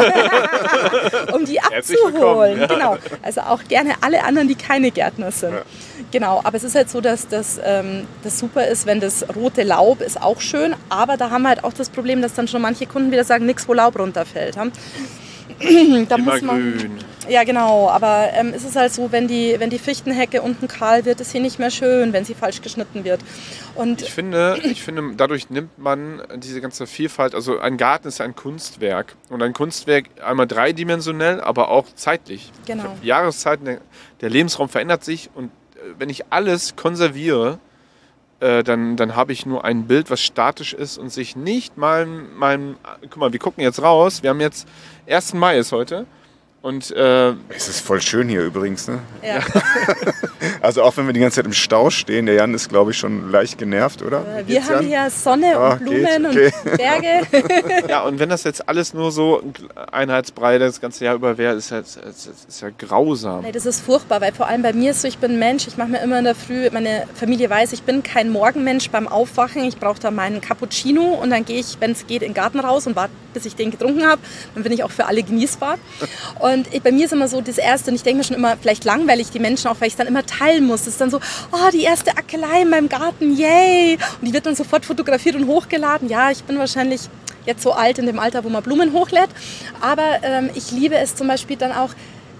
Um die abzuholen. Ja. Genau. Also auch gerne alle anderen, die keine Gärtner sind. Ja. Genau, aber es ist halt so, dass das, ähm, das super ist, wenn das rote Laub ist auch schön, aber da haben wir halt auch das Problem, dass dann schon manche Kunden wieder sagen, nichts, wo Laub runterfällt. Ha? Da Immer muss man, grün. Ja, genau, aber ähm, es ist halt so, wenn die, wenn die Fichtenhecke unten kahl wird, ist sie nicht mehr schön, wenn sie falsch geschnitten wird. Und ich finde, ich finde, dadurch nimmt man diese ganze Vielfalt, also ein Garten ist ein Kunstwerk und ein Kunstwerk einmal dreidimensionell, aber auch zeitlich. Genau. Jahreszeiten, der, der Lebensraum verändert sich und wenn ich alles konserviere, äh, dann, dann habe ich nur ein Bild, was statisch ist und sich nicht mal mein, guck mal, wir gucken jetzt raus, wir haben jetzt ersten Mai ist heute. Und, äh, es ist voll schön hier übrigens, ne? Ja. Also auch wenn wir die ganze Zeit im Stau stehen, der Jan ist, glaube ich, schon leicht genervt, oder? Äh, wir haben Jan? hier Sonne ah, und Blumen okay. und Berge. Ja, und wenn das jetzt alles nur so Einheitsbrei das ganze Jahr über wäre, ist, ja, ist, ist ja grausam. Nee, das ist furchtbar, weil vor allem bei mir ist so, ich bin Mensch, ich mache mir immer in der Früh, meine Familie weiß, ich bin kein Morgenmensch beim Aufwachen, ich brauche da meinen Cappuccino und dann gehe ich, wenn es geht, in den Garten raus und warte, bis ich den getrunken habe, dann bin ich auch für alle genießbar. Und ich, bei mir ist immer so das Erste, und ich denke mir schon immer, vielleicht langweilig die Menschen auch, weil ich es dann immer teilen muss. Das ist dann so, oh, die erste Ackelei in meinem Garten, yay! Und die wird dann sofort fotografiert und hochgeladen. Ja, ich bin wahrscheinlich jetzt so alt in dem Alter, wo man Blumen hochlädt. Aber ähm, ich liebe es zum Beispiel dann auch,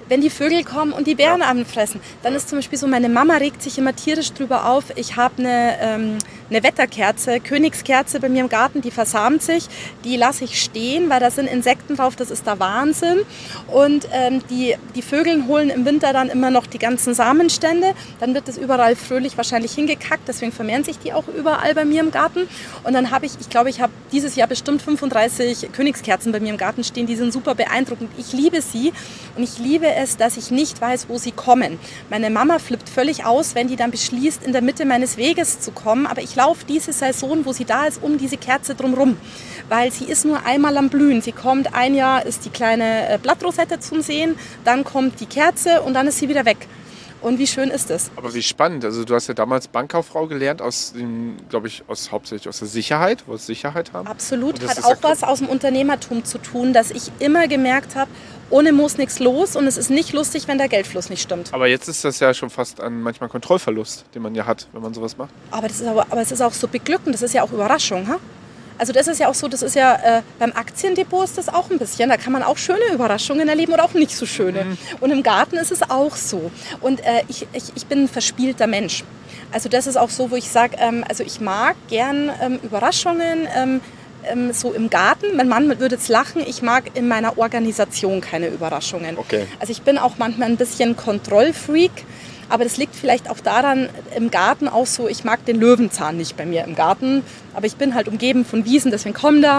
wenn die Vögel kommen und die Beeren ja. anfressen, dann ist zum Beispiel so, meine Mama regt sich immer tierisch drüber auf. Ich habe eine, ähm, eine Wetterkerze, Königskerze bei mir im Garten, die versamt sich. Die lasse ich stehen, weil da sind Insekten drauf, das ist der Wahnsinn. Und ähm, die, die Vögel holen im Winter dann immer noch die ganzen Samenstände. Dann wird das überall fröhlich wahrscheinlich hingekackt, deswegen vermehren sich die auch überall bei mir im Garten. Und dann habe ich, ich glaube, ich habe dieses Jahr bestimmt fünfunddreißig Königskerzen bei mir im Garten stehen. Die sind super beeindruckend. Ich liebe sie und ich liebe es, dass ich nicht weiß, wo sie kommen. Meine Mama flippt völlig aus, wenn die dann beschließt, in der Mitte meines Weges zu kommen. Aber ich laufe diese Saison, wo sie da ist, um diese Kerze drumherum. Weil sie ist nur einmal am Blühen. Sie kommt, ein Jahr ist die kleine Blattrosette zum Sehen, dann kommt die Kerze und dann ist sie wieder weg. Und wie schön ist das? Aber wie spannend. Also du hast ja damals Bankkauffrau gelernt, aus dem, glaube ich, aus, hauptsächlich aus der Sicherheit, wo wir Sicherheit haben. Absolut, hat auch was aus dem Unternehmertum zu tun, dass ich immer gemerkt habe, ohne Moos nichts los und es ist nicht lustig, wenn der Geldfluss nicht stimmt. Aber jetzt ist das ja schon fast ein manchmal Kontrollverlust, den man ja hat, wenn man sowas macht. Aber, das ist aber, aber es ist auch so beglückend, das ist ja auch Überraschung, ha? Also das ist ja auch so, das ist ja äh, beim Aktiendepot ist das auch ein bisschen, da kann man auch schöne Überraschungen erleben oder auch nicht so schöne. Mhm. Und im Garten ist es auch so. Und äh, ich, ich, ich bin ein verspielter Mensch. Also das ist auch so, wo ich sage, ähm, also ich mag gern ähm, Überraschungen, ähm, ähm, so im Garten. Mein Mann würde jetzt lachen, ich mag in meiner Organisation keine Überraschungen. Okay. Also ich bin auch manchmal ein bisschen Kontrollfreak. Aber das liegt vielleicht auch daran, im Garten auch so, ich mag den Löwenzahn nicht bei mir im Garten, aber ich bin halt umgeben von Wiesen, deswegen komm da.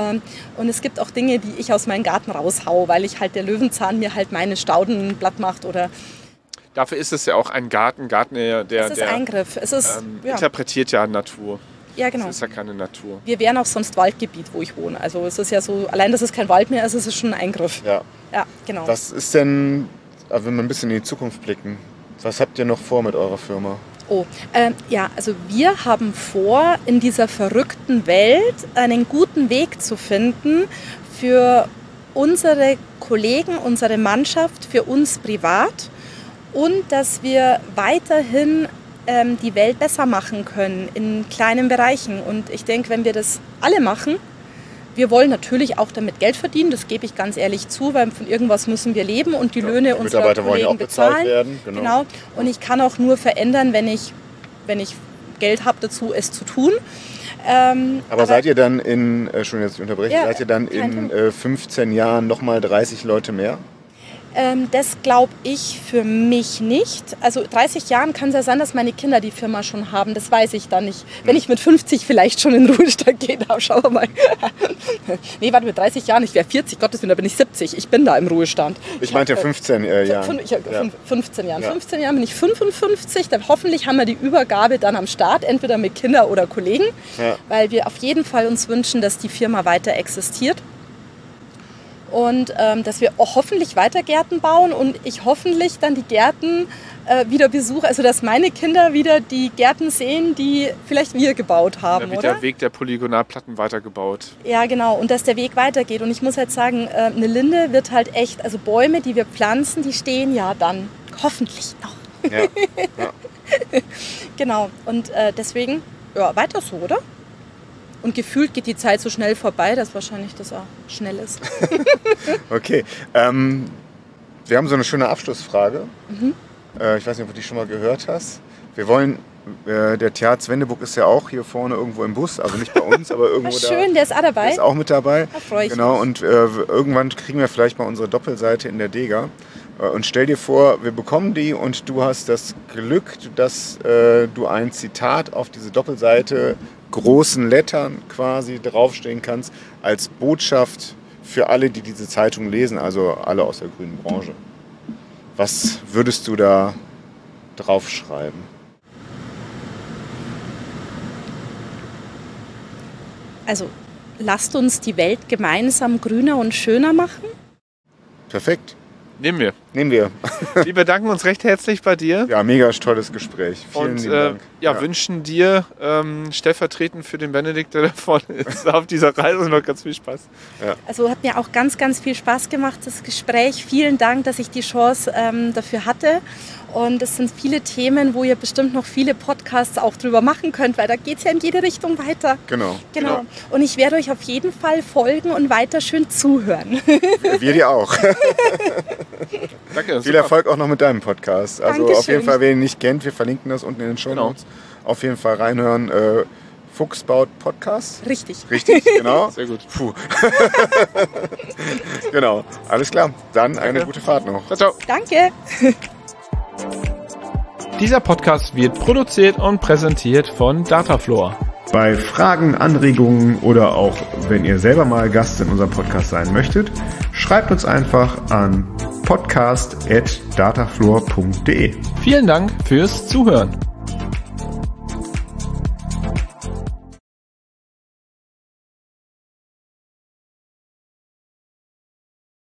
Und es gibt auch Dinge, die ich aus meinem Garten raushau, weil ich halt der Löwenzahn mir halt meine Stauden platt macht oder... Dafür ist es ja auch ein Garten, Garten der, der, es ist der Eingriff. Es ist, ähm, ja. interpretiert ja Natur. Ja, genau. Es ist ja keine Natur. Wir wären auch sonst Waldgebiet, wo ich wohne. Also es ist ja so, allein, dass es kein Wald mehr ist, es ist schon ein Eingriff. Ja. Ja, genau. Was ist denn, wenn wir ein bisschen in die Zukunft blicken, was habt ihr noch vor mit eurer Firma? Oh, äh, ja, also wir haben vor, in dieser verrückten Welt einen guten Weg zu finden für unsere Kollegen, unsere Mannschaft, für uns privat und dass wir weiterhin ähm, die Welt besser machen können in kleinen Bereichen. Und ich denke, wenn wir das alle machen, wir wollen natürlich auch damit Geld verdienen, das gebe ich ganz ehrlich zu, weil von irgendwas müssen wir leben und die ja, Löhne die unserer Mitarbeiter Kollegen wollen ja auch bezahlt bezahlen. Werden. Genau. genau. Und ich kann auch nur verändern, wenn ich, wenn ich Geld habe dazu, es zu tun. Ähm, aber, aber seid ihr dann in, äh, schon jetzt unterbreche, ja, seid ihr dann in äh, fünfzehn Jahren nochmal dreißig Leute mehr? Ähm, das glaube ich für mich nicht. Also dreißig Jahren kann es ja sein, dass meine Kinder die Firma schon haben. Das weiß ich dann nicht. Wenn ich mit fünfzig vielleicht schon in den Ruhestand gehe, dann schauen wir mal. Nee, warte, mit dreißig Jahren, ich wäre vierzig, Gottes Willen, da bin ich siebzig. Ich bin da im Ruhestand. Ich meinte ja fünfzehn äh, Jahren. Ich, ja. fünfzehn Jahren. Ja. fünfzehn Jahren bin ich fünfundfünfzig. Dann hoffentlich haben wir die Übergabe dann am Start, entweder mit Kindern oder Kollegen. Ja. Weil wir auf jeden Fall uns wünschen, dass die Firma weiter existiert. Und ähm, dass wir auch hoffentlich weiter Gärten bauen und ich hoffentlich dann die Gärten äh, wieder besuche, also dass meine Kinder wieder die Gärten sehen, die vielleicht wir gebaut haben, da wird oder? Der Weg der Polygonalplatten weitergebaut. Ja, genau. Und dass der Weg weitergeht. Und ich muss halt sagen, äh, eine Linde wird halt echt, also Bäume, die wir pflanzen, die stehen ja dann hoffentlich noch. Ja. Ja. Genau. Und äh, deswegen, ja, weiter so, oder? Und gefühlt geht die Zeit so schnell vorbei, dass wahrscheinlich das auch schnell ist. Okay. Ähm, wir haben so eine schöne Abschlussfrage. Mhm. Äh, ich weiß nicht, ob du die schon mal gehört hast. Wir wollen, äh, der Tjaz Wendebuck ist ja auch hier vorne irgendwo im Bus, also nicht bei uns, aber irgendwo Ach, da. Schön, der ist auch dabei. Der ist auch mit dabei. Da freue ich genau, mich. und äh, irgendwann kriegen wir vielleicht mal unsere Doppelseite in der Dega. Äh, und stell dir vor, wir bekommen die und du hast das Glück, dass äh, du ein Zitat auf diese Doppelseite großen Lettern quasi draufstehen kannst, als Botschaft für alle, die diese Zeitung lesen, also alle aus der grünen Branche. Was würdest du da draufschreiben? Also lasst uns die Welt gemeinsam grüner und schöner machen. Perfekt. Nehmen wir. Nehmen wir. Wir bedanken uns recht herzlich bei dir. Ja, mega tolles Gespräch. Vielen und lieben äh, Dank. Ja, Ja. wünschen dir ähm, stellvertretend für den Benedikt, der da vorne ist, auf dieser Reise noch ganz viel Spaß. Also hat mir auch ganz, ganz viel Spaß gemacht, das Gespräch. Vielen Dank, dass ich die Chance ähm, dafür hatte. Und es sind viele Themen, wo ihr bestimmt noch viele Podcasts auch drüber machen könnt, weil da geht es ja in jede Richtung weiter. Genau, genau. genau. Und ich werde euch auf jeden Fall folgen und weiter schön zuhören. Wir dir auch. Danke. Viel super. Erfolg auch noch mit deinem Podcast. Also Dankeschön. auf jeden Fall, wer ihn nicht kennt, wir verlinken das unten in den Shownotes. Genau. Auf jeden Fall reinhören. Äh, Fuchs baut Podcast. Richtig. Richtig, genau. Sehr gut. Puh. Genau, alles klar. Dann eine Danke. gute Fahrt noch. Ciao, ciao. Danke. Dieser Podcast wird produziert und präsentiert von Datafloor. Bei Fragen, Anregungen oder auch wenn ihr selber mal Gast in unserem Podcast sein möchtet, schreibt uns einfach an podcast at datafloor punkt de. Vielen Dank fürs Zuhören.